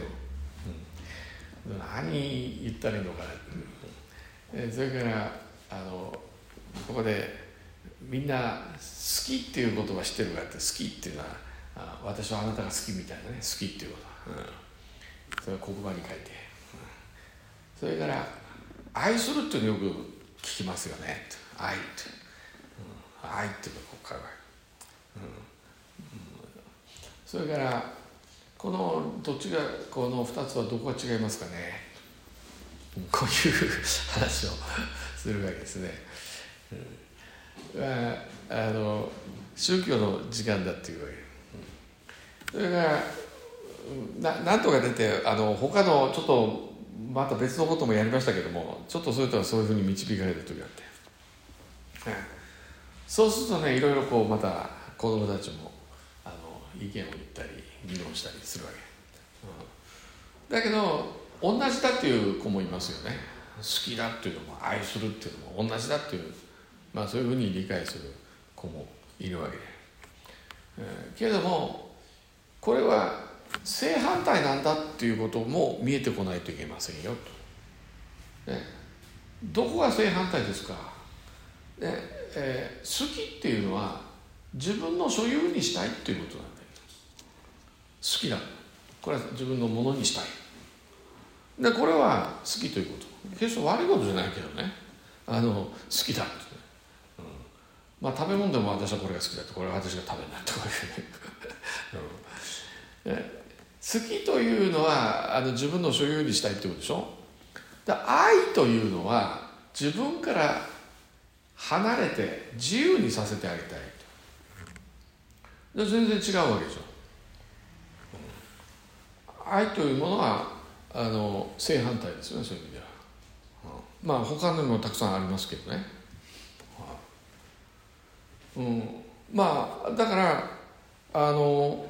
何言ったらいいのかな、えそれからあのここでみんな好きっていう言葉知ってるかって、好きっていうのはあ私はあなたが好きみたいなね、好きっていうこと、うん、それは黒板に書いて、うん、それから愛するっていうのをよく聞きますよね、愛って、うん、愛っていうのをこう書く、うんうん、それからこのどっちがこのふたつはどこが違いますかね、こういう話をするわけですね、うん、ああの宗教の時間だっていうわけ、うん、それからななんとか出てあの他のちょっとまた別のこともやりましたけども、ちょっとそれとはそういうふうに導かれる時があって、うん、そうするとねいろいろこうまた子供たちもあの意見を言ったり議論したりするわけ、うん、だけど同じだっていう子もいますよね。好きだっていうのも愛するっていうのも同じだっていう、まあそういうふうに理解する子もいるわけで、えー、けれどもこれは正反対なんだっていうことも見えてこないといけませんよと、ね、どこが正反対ですか、ねえー、好きっていうのは自分の所有にしたいっていうことなんだよ。好きだ、これは自分のものにしたいで、これは好きということ、決して悪いことじゃないけどね、あの好きだって、うん、まあ食べ物でも私はこれが好きだって、これは私が食べないってこういう、うん、好きというのはあの自分の所有にしたいってことでしょ。だ愛というのは自分から離れて自由にさせてあげたいと。で全然違うわけでしょ、うん、愛というものはあの正反対ですよね、そういう意味では、うん、まあ他にもたくさんありますけどね、うん、まあだからあの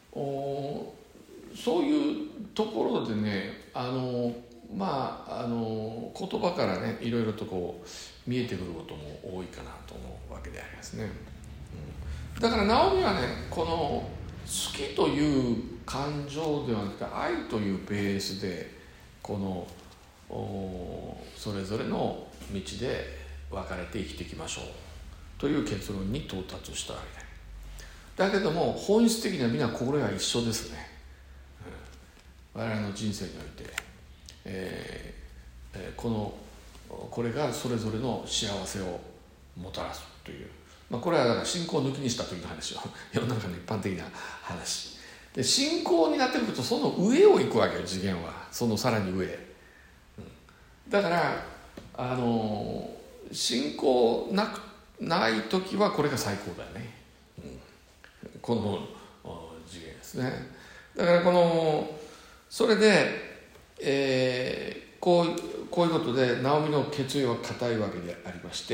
そういうところでねあのまああの言葉からねいろいろとこう見えてくることも多いかなと思うわけでありますね、うん、だからナオミはねこの好きという感情ではなくて愛というベースでこのそれぞれの道で分かれて生きていきましょうという結論に到達したわけだ。だけども本質的にはみんなこれは一緒ですね、うん、我々の人生において、えーえー、このこれがそれぞれの幸せをもたらすという、まあ、これはだから信仰を抜きにした時の話を世の中の一般的な話で、信仰になってくるとその上を行くわけよ、次元はそのさらに上、うん、だからあの信仰なくない時はこれが最高だよね、うん、この次元ですね。だからこのそれで、えー、こう、こういうことでナオミの決意は固いわけでありまして、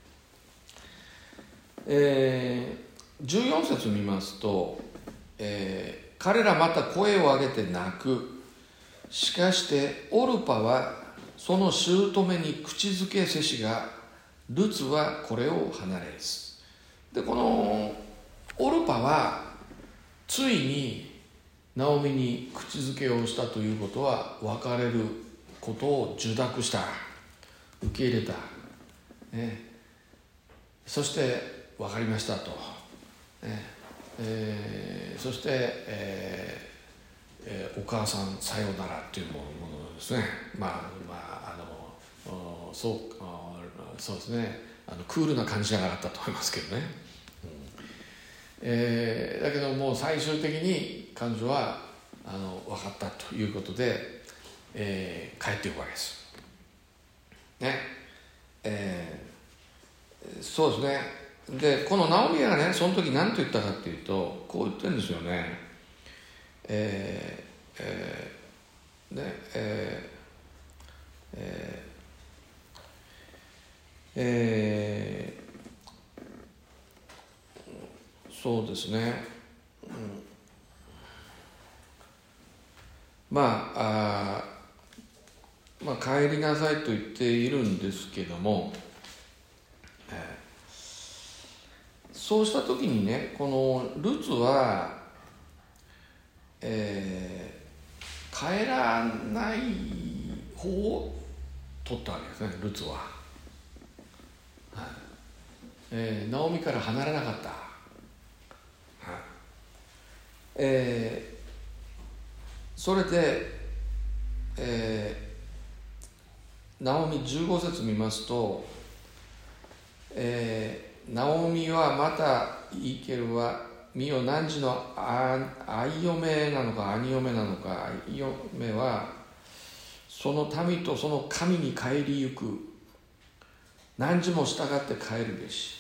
えー、じゅうよん節見ますと、えー、彼らまた声を上げて泣く。しかしてオルパはその姑に口づけせしが、ルツはこれを離れず。でこのオルパはついにナオミに口づけをしたということは別れることを受諾した、受け入れた、ね、そして分かりましたと、ねえー、そして、えーえー、お母さんさようならっていうものですね。まあまああのそうそうですね、あのクールな感じじゃなかったと思いますけどね、うんえー、だけどもう最終的に彼女はあの分かったということで、えー、帰っていくわけですね。えー、そうですね。でこのナオミがねその時何と言ったかっていうとこう言ってるんですよね。えーえー、ねえー、えー、えー、そうですね、うん、まああまあ帰りなさいと言っているんですけども、えーそうした時にねこのルツは、えー、帰らない方を取ったわけですね。ルツは、はいえー、ナオミから離れなかった、はいえー、それで、えー、ナオミじゅうご節見ますと、えーナオミはまたイーケルは見よ汝の愛嫁なのか兄嫁なのか愛嫁はその民とその神に帰りゆく汝も従って帰るべし、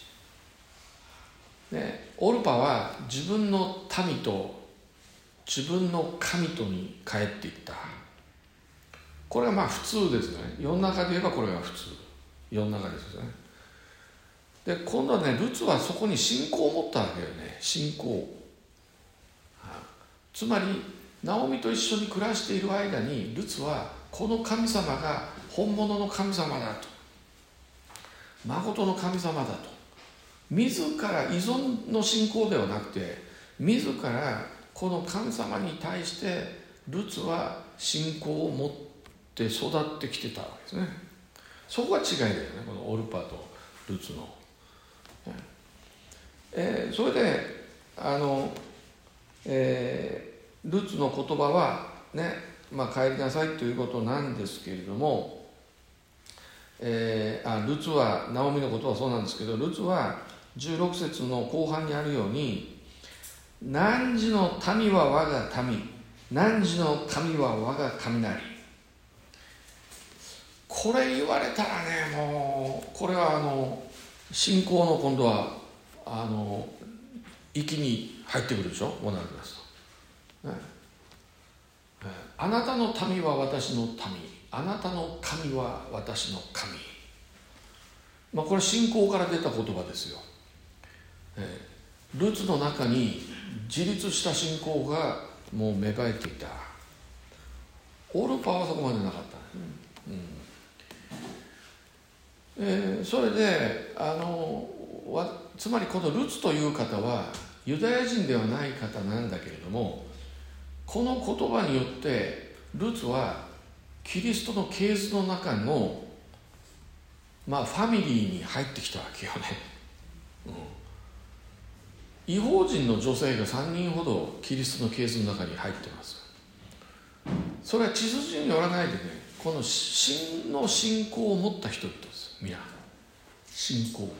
ね、オルパは自分の民と自分の神とに帰っていった。これはまあ普通ですね。世の中で言えばこれが普通、世の中ですね。で今度はねルツはそこに信仰を持ったわけよね。信仰、つまりナオミと一緒に暮らしている間にルツはこの神様が本物の神様だと、誠の神様だと、自ら依存の信仰ではなくて自らこの神様に対してルツは信仰を持って育ってきてたわけですね。そこが違いだよね、このオルパとルツの。えー、それであの、えー、ルツの言葉はね、まあ、帰りなさいということなんですけれども、えー、あルツはナオミのことはそうなんですけど、ルツはじゅうろく節の後半にあるように汝の民は我が民、汝の神は我が雷、これ言われたらね、もうこれはあの信仰の今度はあの域に入ってくるでしょ。モナルですと、ね、あなたの民は私の民、あなたの神は私の神、まあ、これ信仰から出た言葉ですよ。ルツの中に自立した信仰がもう芽生えていた。オルパはそこまでなかった、うんえー、それであのつまりこのルツという方はユダヤ人ではない方なんだけれども、この言葉によってルツはキリストの系図の中のまあファミリーに入ってきたわけよね、うん、異邦人の女性がさんにんほどキリストの系図の中に入ってます。それは血筋によらないでね、この真の信仰を持った人々です。皆信仰、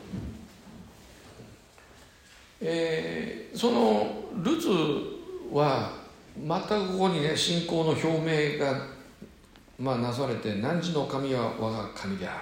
えー、そのルツは全くここにね信仰の表明が、まあ、なされて、汝の神は我が神である、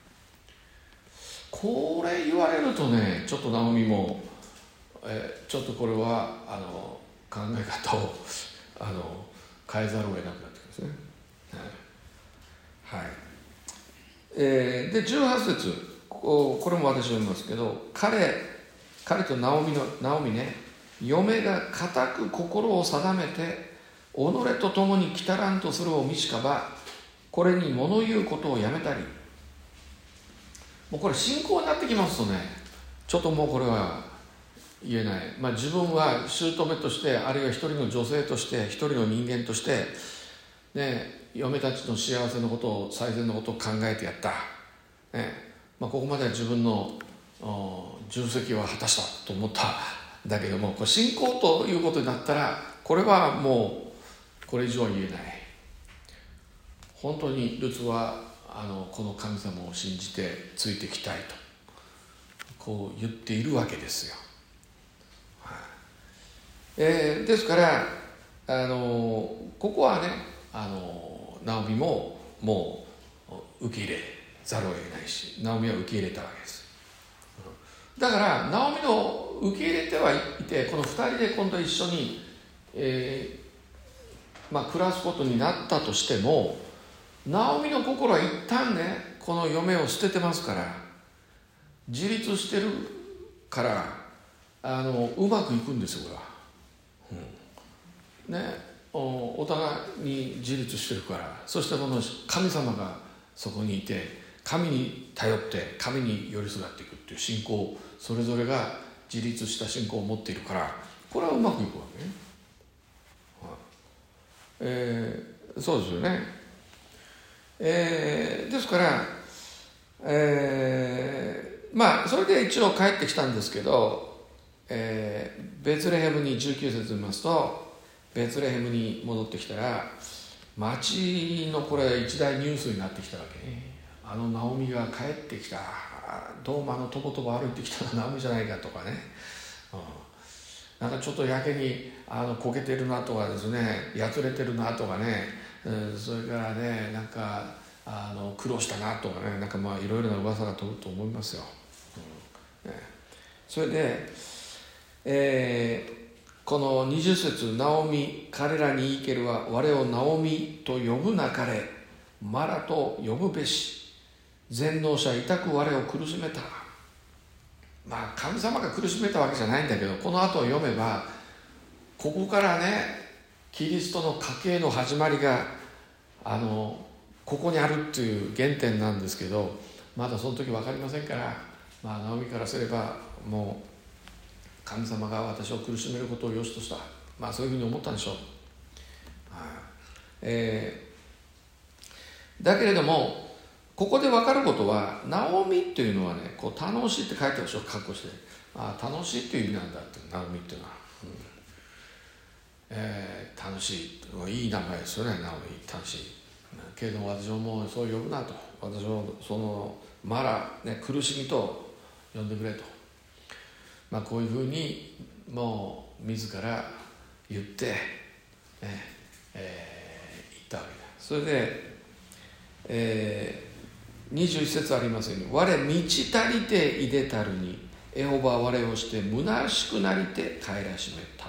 これ言われるとねちょっとナオミも、えー、ちょっとこれはあの考え方をあの変えざるを得なくなってくるんですね。はい、はいえー、でじゅうはち節、これも私読みますけど、彼彼とナオミのナオミね、嫁が固く心を定めて己と共に来たらんとするを見しかば、これに物言うことをやめたり、もうこれ信仰になってきますとね、ちょっともうこれは言えない、まあ、自分は姑として、あるいは一人の女性として、一人の人間として、ね、嫁たちの幸せのことを、最善のことを考えてやった、ねまあ、ここまでは自分の重責は果たしたと思ったんだけども、これ信仰ということになったらこれはもうこれ以上は言えない。本当にルツはあのこの神様を信じてついてきたいとこう言っているわけですよ。はい、えー、ですからあのここはねあのナオミももう受け入れざるを得ないし、ナオミは受け入れたわけです。だからナオミの受け入れてはいて、このふたりで今度一緒に、えーまあ、暮らすことになったとしても、ナオミの心は一旦ねこの嫁を捨ててますから、自立してるからあのうまくいくんですよこれは、うん、ねお互いに自立してるから。そしてこの神様がそこにいて、神に頼って神に寄りすがっていくっていう信仰、それぞれが自立した信仰を持っているから、これはうまくいくわけね。えー、そうですよね。えー、ですから、えー、まあそれで一応帰ってきたんですけど、えー、ベツレヘムにじゅうきゅう節見ますと、ベツレヘムに戻ってきたら町のこれ一大ニュースになってきたわけね。あのナオミが帰ってきた、どうもあのとぼとぼ歩いてきたのナオミじゃないかとかね、うん、なんかちょっとやけにあのこけてるなとかですね、やつれてるなとかね、うん、それからねなんかあの苦労したなとかね、なんかまあいろいろな噂が飛ぶと思いますよ。うんね、それで、えーこのにじゅっ節、ナオミ、彼らに言いけるは我をナオミと呼ぶなかれ、マラと呼ぶべし、全能者痛く我を苦しめた。まあ神様が苦しめたわけじゃないんだけど、この後を読めばここからねキリストの家系の始まりがあのここにあるっていう原点なんですけど、まだその時分かりませんから、まあナオミからすればもう神様が私を苦しめることを良しとした、まあそういうふうに思ったんでしょう。はい、えー、だけれどもここで分かることは、ナオミっていうのはね、こう楽しいって書いてあるでしょ、括弧して。ああ楽しいっていう意味なんだって、ナオミっていうのは、うんえー、楽しい、いい名前ですよね、ナオミ、楽しい。けれども私をもうそう呼ぶなと、私をそのマラ、ね、苦しみと呼んでくれと、まあ、こういうふうにもう自ら言って、ねえー、言ったわけだ。それで、えー、にじゅういち節ありますように、我満ち足りていでたるにエホバは我をして虚しくなりて帰らしめたも。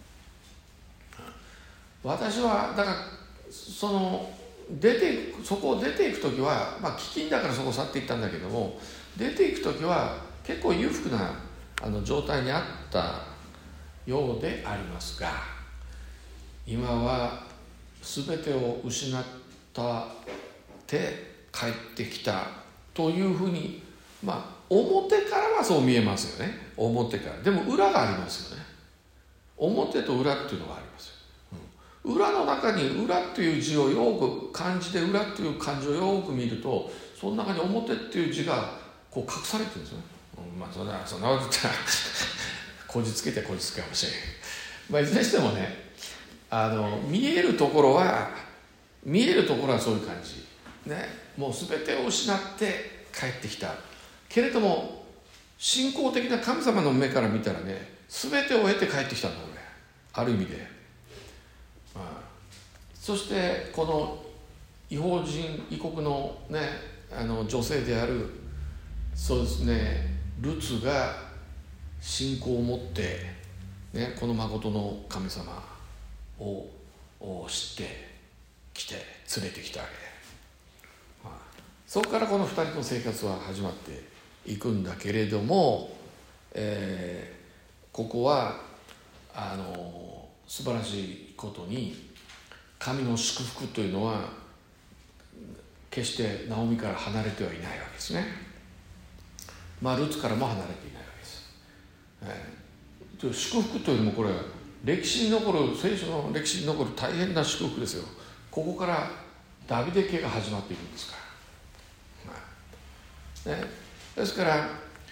私はだからその出ていくそこを出ていくときは、まあ飢饉だからそこを去っていったんだけども、出ていくときは結構裕福なあの状態にあったようでありますが、今は全てを失ったて帰ってきたというふうに、まあ表からはそう見えますよね。表からでも裏がありますよね。表と裏っていうのがありますよ、うん、裏の中に裏っていう字をよく漢字で裏っていう漢字をよく見ると、その中に表っていう字がこう隠されてるんですよね。まあそんなそんなこと言ったらこじつけてこじつけかもしれない。まあいずれにしてもね、あの見えるところは見えるところはそういう感じね。もう全てを失って帰ってきたけれども、信仰的な神様の目から見たらね、全てを得て帰ってきたんだこれ、ある意味で、まあ、そしてこの異邦人異国のねあの女性であるそうですねルツが信仰を持って、ね、この誠の神様を知ってきて連れてきたわけで、まあ、そこからこのふたりの生活は始まっていくんだけれども、えー、ここはあの素晴らしいことに、神の祝福というのは決してナオミから離れてはいないわけですね。まあルツからも離れていないわけです、えー、祝福というのもこれ歴史に残る聖書の歴史に残る大変な祝福ですよ。ここからダビデ家が始まっていくんですから、まあね、ですから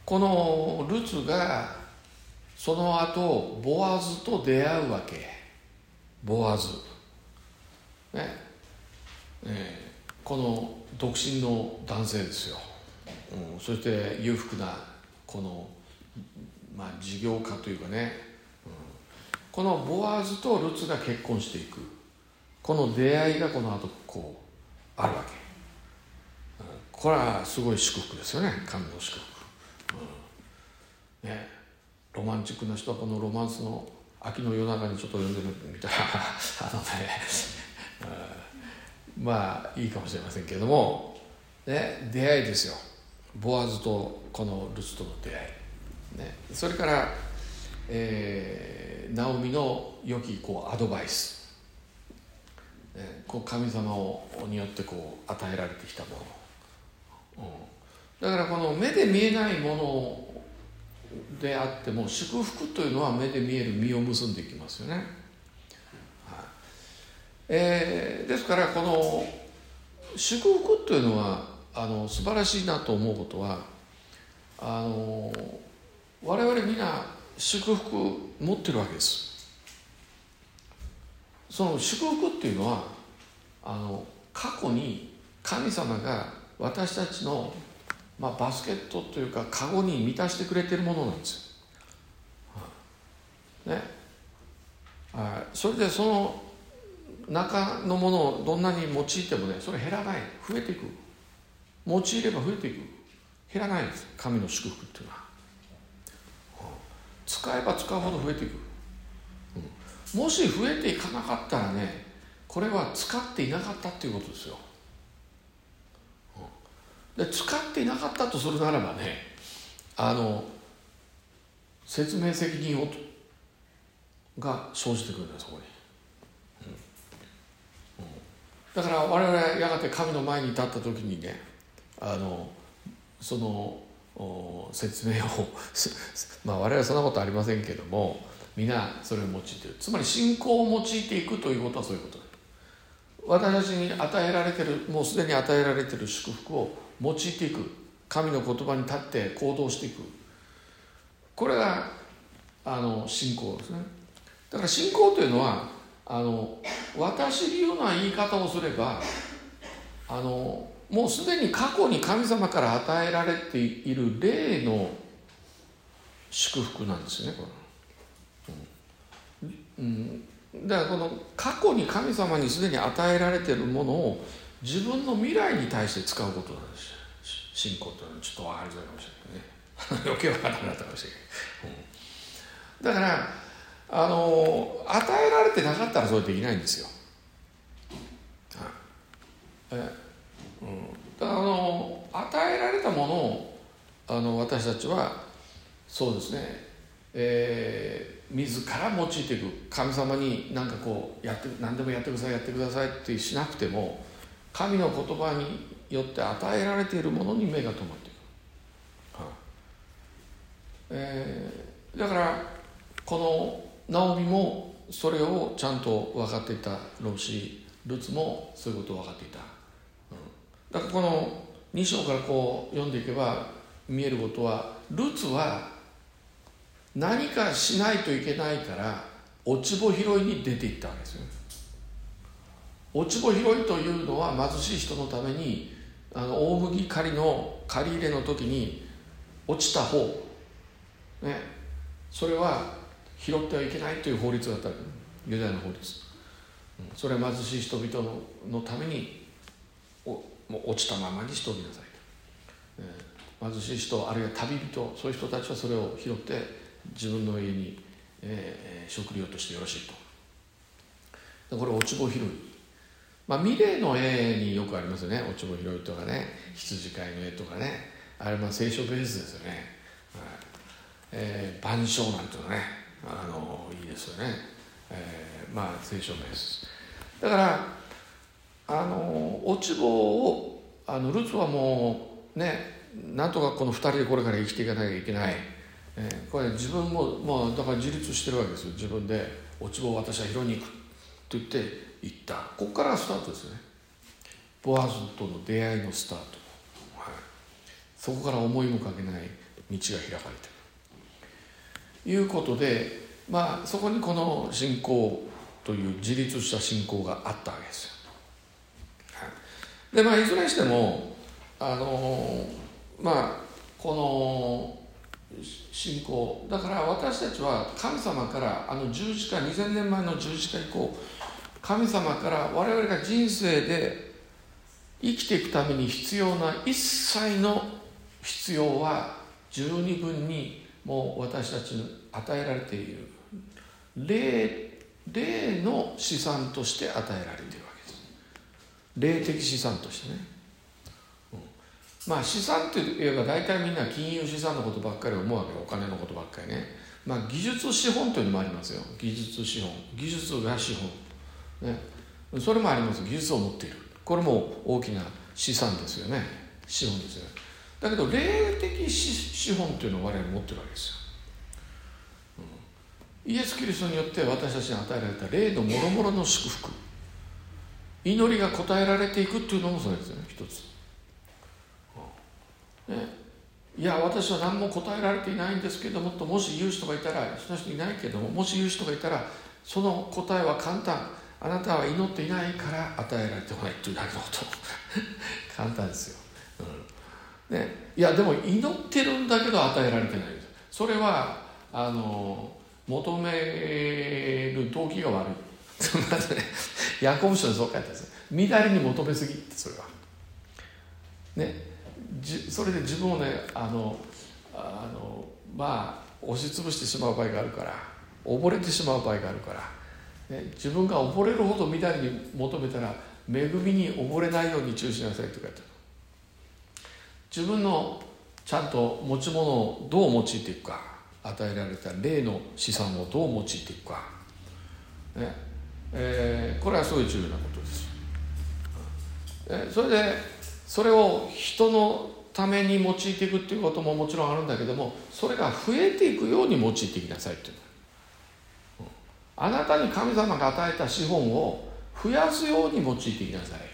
このルツがその後ボアズと出会うわけ。ボアズ、ねえー、この独身の男性ですよ、うん、そして裕福なこの、まあ、事業家というかね、うん、このボアズとルツが結婚していく、この出会いがこの後こうあるわけ、うん、これはすごい祝福ですよね、神の祝福、うんね、ロマンチックな人はこのロマンスの秋の夜中にちょっと読んでみたらあのね、うん、まあいいかもしれませんけれども、ね、出会いですよ。ボアズとこのルツとの出会い、ね、それから、えー、ナオミの良きこうアドバイス、ね、こう神様をによってこう与えられてきたもの、うん、だからこの目で見えないものであっても祝福というのは目で見える実を結んでいきますよね、はい、えー、ですからこの祝福というのはあの素晴らしいなと思うことは、あの我々みんな祝福持ってるわけです。その祝福っていうのはあの過去に神様が私たちのまあ、バスケットというかカゴに満たしてくれているものなんですよ、ね、それでその中のものをどんなに用いてもね、それ減らない、増えていく、用いれば増えていく、減らないんです、神の祝福っていうのは。使えば使うほど増えていく、うん、もし増えていかなかったらね、これは使っていなかったっていうことですよ。で使っていなかったとするならばね、あの説明責任をが生じてくるんだよ、そこに、うんうん、だから我々はやがて神の前に立った時にね、あのその説明をまあ我々はそんなことありませんけども、皆それを用いている。つまり信仰を用いていくということはそういうことだ。私たちに与えられている、もうすでに与えられている祝福を用いていく、神の言葉に立って行動していく、これがあの信仰ですね。だから信仰というのはあの私流な言い方をすれば、あのもうすでに過去に神様から与えられている霊の祝福なんですよね、これ、うんうん、だからこの過去に神様にすでに与えられているものを自分の未来に対して使うことなんですよ、信仰というのは。ちょっと分かりづらいかもしれないね余計分からなかったかもしれない、うん、だからあの与えられてなかったらそれできないんですよ、え、うん、だからあの与えられたものをあの私たちはそうですね、えー、自ら用いていく。神様に何かこうやって何でもやってくださいやってくださいってしなくても、神の言葉によって与えられているものに目が留まっていく、はあえー、だからこのナオミもそれをちゃんと分かっていたろうし、ルツもそういうことを分かっていた、うん、だからこのに章からこう読んでいけば見えることは、ルツは何かしないといけないから落ち穂拾いに出ていったわけですよ。落ち穂拾いというのは貧しい人のために、あの大麦刈りの刈り入れの時に落ちた方、ね、それは拾ってはいけないという法律があった、ユダヤの法律、うん、それは貧しい人々 の, のためにおもう落ちたままにしておきなさい、えー、貧しい人あるいは旅人、そういう人たちはそれを拾って自分の家に、えー、食料としてよろしいと。これ落ち穂拾い、まあ、ミレーの絵によくありますよね、落ち穂拾いとかね、羊飼いの絵とかね、あれまあ聖書ベースですよね、はい、えー、晩鐘なんていうのはね、あのいいですよね、えー、まあ聖書ベースだから、あの落ち穂をあのルツはもうね、なんとかこのふたりでこれから生きていかなきゃいけない、えー、これ自分も、まあ、だから自立してるわけですよ。自分で落ち穂を私は拾いに行くと言って行った。ここからスタートですよね。ボアズとの出会いのスタート、はい、そこから思いもかけない道が開かれているということで、まあそこにこの信仰という自立した信仰があったわけですよ。でまあいずれにしてもあのまあこの信仰だから、私たちは神様からあの十字架にせんねんまえの十字架以降、神様から我々が人生で生きていくために必要な一切の必要は十二分にもう私たちに与えられている霊、霊の資産として与えられているわけです。霊的資産としてね、うん、まあ資産って言えば大体みんな金融資産のことばっかり思うわけよ。お金のことばっかりね。まあ技術資本というのもありますよ。技術資本、技術が資本、ね、それもあります。技術を持っている、これも大きな資産ですよね。資本ですよね。だけど霊的資本というのを我々持ってるわけですよ、うん、イエス・キリストによって私たちに与えられた霊のもろもろの祝福、祈りが応えられていくっていうのもそれですよね、一つ、うんね、いや私は何も答えられていないんですけどもと、もし言う人がいたら、その人いないけども、もし言う人がいたら、その答えは簡単、あなたは祈っていないから与えられてこないというだけのこと簡単ですよ、うんね、いやでも祈ってるんだけど与えられてないんです。それはあの求める動機が悪いヤコブ書でそう書いてあるんです。乱れに求めすぎって、それはね、じそれで自分をねあのあのまあ押しつぶしてしまう場合があるから、溺れてしまう場合があるから、ね、自分が溺れるほど乱れに求めたら恵みに溺れないように注意しなさいと書いてある。自分のちゃんと持ち物をどう用いていくか、与えられた霊の資産をどう用いていくか、ねえー、これはすごい重要なことです、えー、それでそれを人のために用いていくっていうことももちろんあるんだけども、それが増えていくように用いていきなさいっていう、うん、あなたに神様が与えた資本を増やすように用いていきなさい、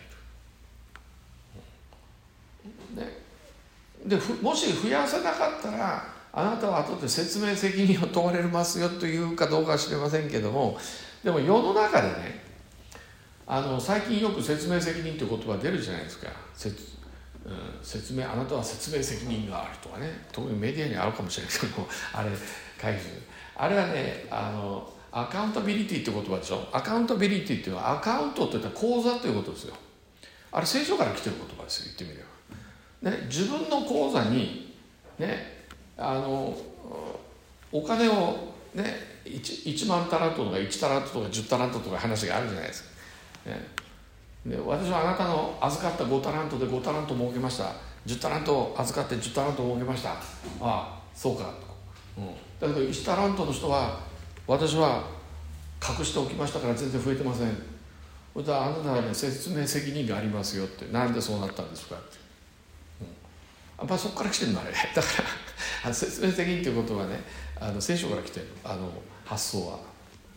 うんね、でもし増やせなかったらあなたは後で説明責任を問われますよというかどうかは知りませんけども、でも世の中でね、あの最近よく説明責任という言葉出るじゃないですか。説、うん、説明、あなたは説明責任があるとかね、特にメディアにあるかもしれないけども、あれ会議する、あれはね、あのアカウンタビリティって言葉でしょ。アカウンタビリティっていうのはアカウントって言ったら口座ということですよ。あれ聖書から来てる言葉ですよ、言ってみれば、ね、自分の口座にね、あのお金をね 1, いちまんタラントとかいちタラントとかじゅうタラントとか話があるじゃないですか、ね、で私はあなたの預かったごタラントでごタラント儲けました、じゅうタラント預かってじゅうタラント儲けました、ああそうか、うん、だけどいちタラントの人は私は隠しておきましたから全然増えてません。それであなたはね説明責任がありますよって、なんでそうなったんですかって、うん、まあそこから来てるのあれだから説明責任ということはね、あの聖書から来てるあの発想は、はい、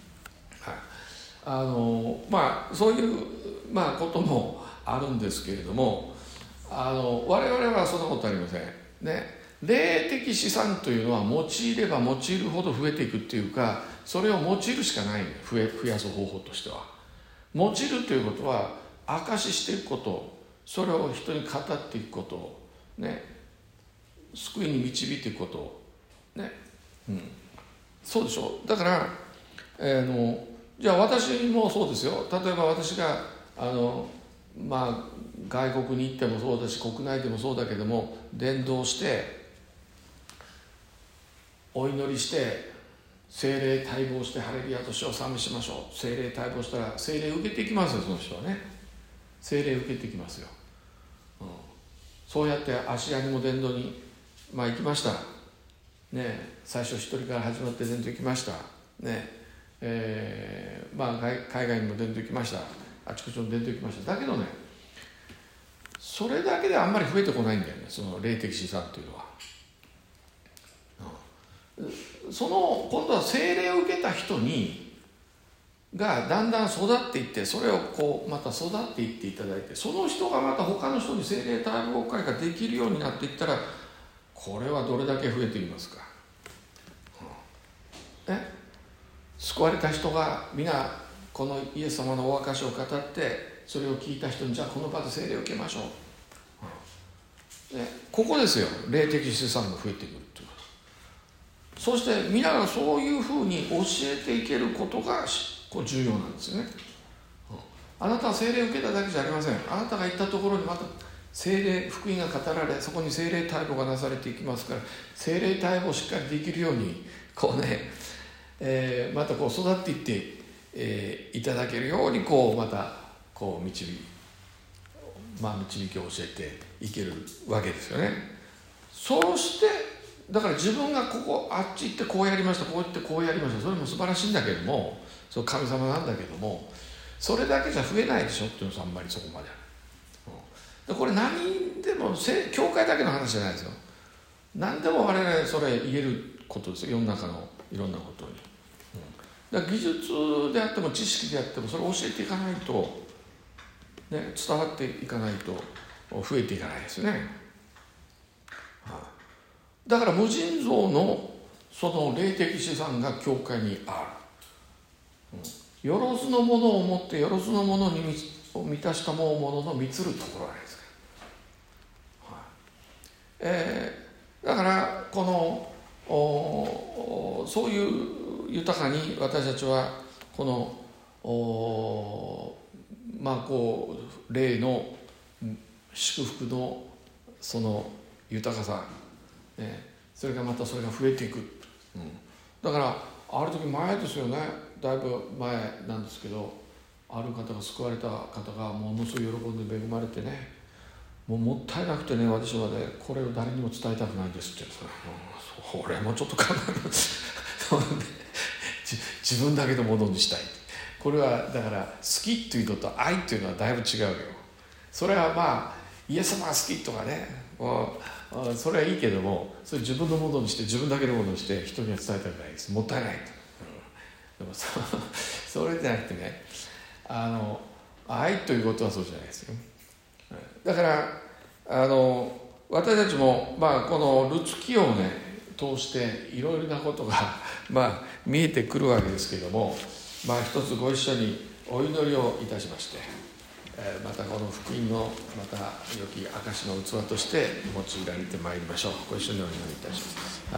あのまあそういう、まあ、こともあるんですけれども、あの我々はそんなことありませんね。霊的資産というのは用いれば用いるほど増えていくっていうか、それを用いるしかない、増え増やす方法としては。用いるということは証ししていくこと、それを人に語っていくことね、救いに導いていくことね、うん、そうでしょ。だから、えー、のじゃあ私もそうですよ。例えば私があのまあ外国に行ってもそうだし、国内でもそうだけども、伝道してお祈りして聖霊待望してハレルヤと主を賛美しましょう。聖霊待望したら聖霊受けていきますよ、その人はね。聖霊受けていきますよ、うん、そうやって芦屋にも伝道に、まあ、行きましたね。最初一人から始まって伝道行きましたね、えー、まあ海外にも伝道行きました。あちこちに伝道行きました。だけどね、それだけであんまり増えてこないんだよね、その霊的資産というのは。その今度は聖霊を受けた人にがだんだん育っていって、それをこうまた育っていっていただいて、その人がまた他の人に聖霊待望会ができるようになっていったら、 これはどれだけ増えていますか。え救われた人が皆このイエス様のお証を語って、それを聞いた人に、じゃあこの場で聖霊を受けましょう、ね、ここですよ、霊的資産が増えてくるということ。そして皆がそういうふうに教えていけることがこう重要なんですよね。あなたは聖霊を受けただけじゃありません。あなたが行ったところにまた聖霊福音が語られ、そこに聖霊対応がなされていきますから、聖霊対応をしっかりできるようにこうね、えー、またこう育っていって、えー、いただけるようにこうまたこう導き、まあ、導きを教えていけるわけですよね。そうしてだから自分がここあっち行ってこうやりました、こう行ってこうやりました、それも素晴らしいんだけども、その神様なんだけども、それだけじゃ増えないでしょっていうのはあんまりそこまで、うん、でこれ何でも教会だけの話じゃないですよ。何でも我々それ言えることですよ、世の中のいろんなことに、うん、だから技術であっても知識であってもそれを教えていかないと、ね、伝わっていかないと増えていかないですね、はあ、だから無尽蔵のその霊的資産が教会にある、うんよろずのものを持ってよろずのものに満たしたものの満つるところなんですから、はいえー、だからこのおそういう豊かに私たちはこのおまあこう霊の祝福のその豊かさ、ね、それがまたそれが増えていく、うん、だからある時前ですよね、だいぶ前なんですけど、ある方が救われた方がものすごい喜んで恵まれてね、もうもったいなくてね、私はねこれを誰にも伝えたくないんですって言うんです、うん、それもちょっと考えます自分だけのものにしたい。これはだから好きっていうのと愛っていうのはだいぶ違うよ。それはまあイエス様が好きとかね、それはいいけども、それ自分のものにして自分だけのものにして人には伝えたくないです。もったいないと、うん、でも そ, それじゃなくてね、あの愛ということはそうじゃないですよ。だからあの私たちも、まあ、このルツ記をね通していろいろなことが、まあ、見えてくるわけですけども、まあ、一つご一緒にお祈りをいたしまして、またこの福音のまた良き証の器として用いられてまいりましょう。ご一緒にお祈りいたします。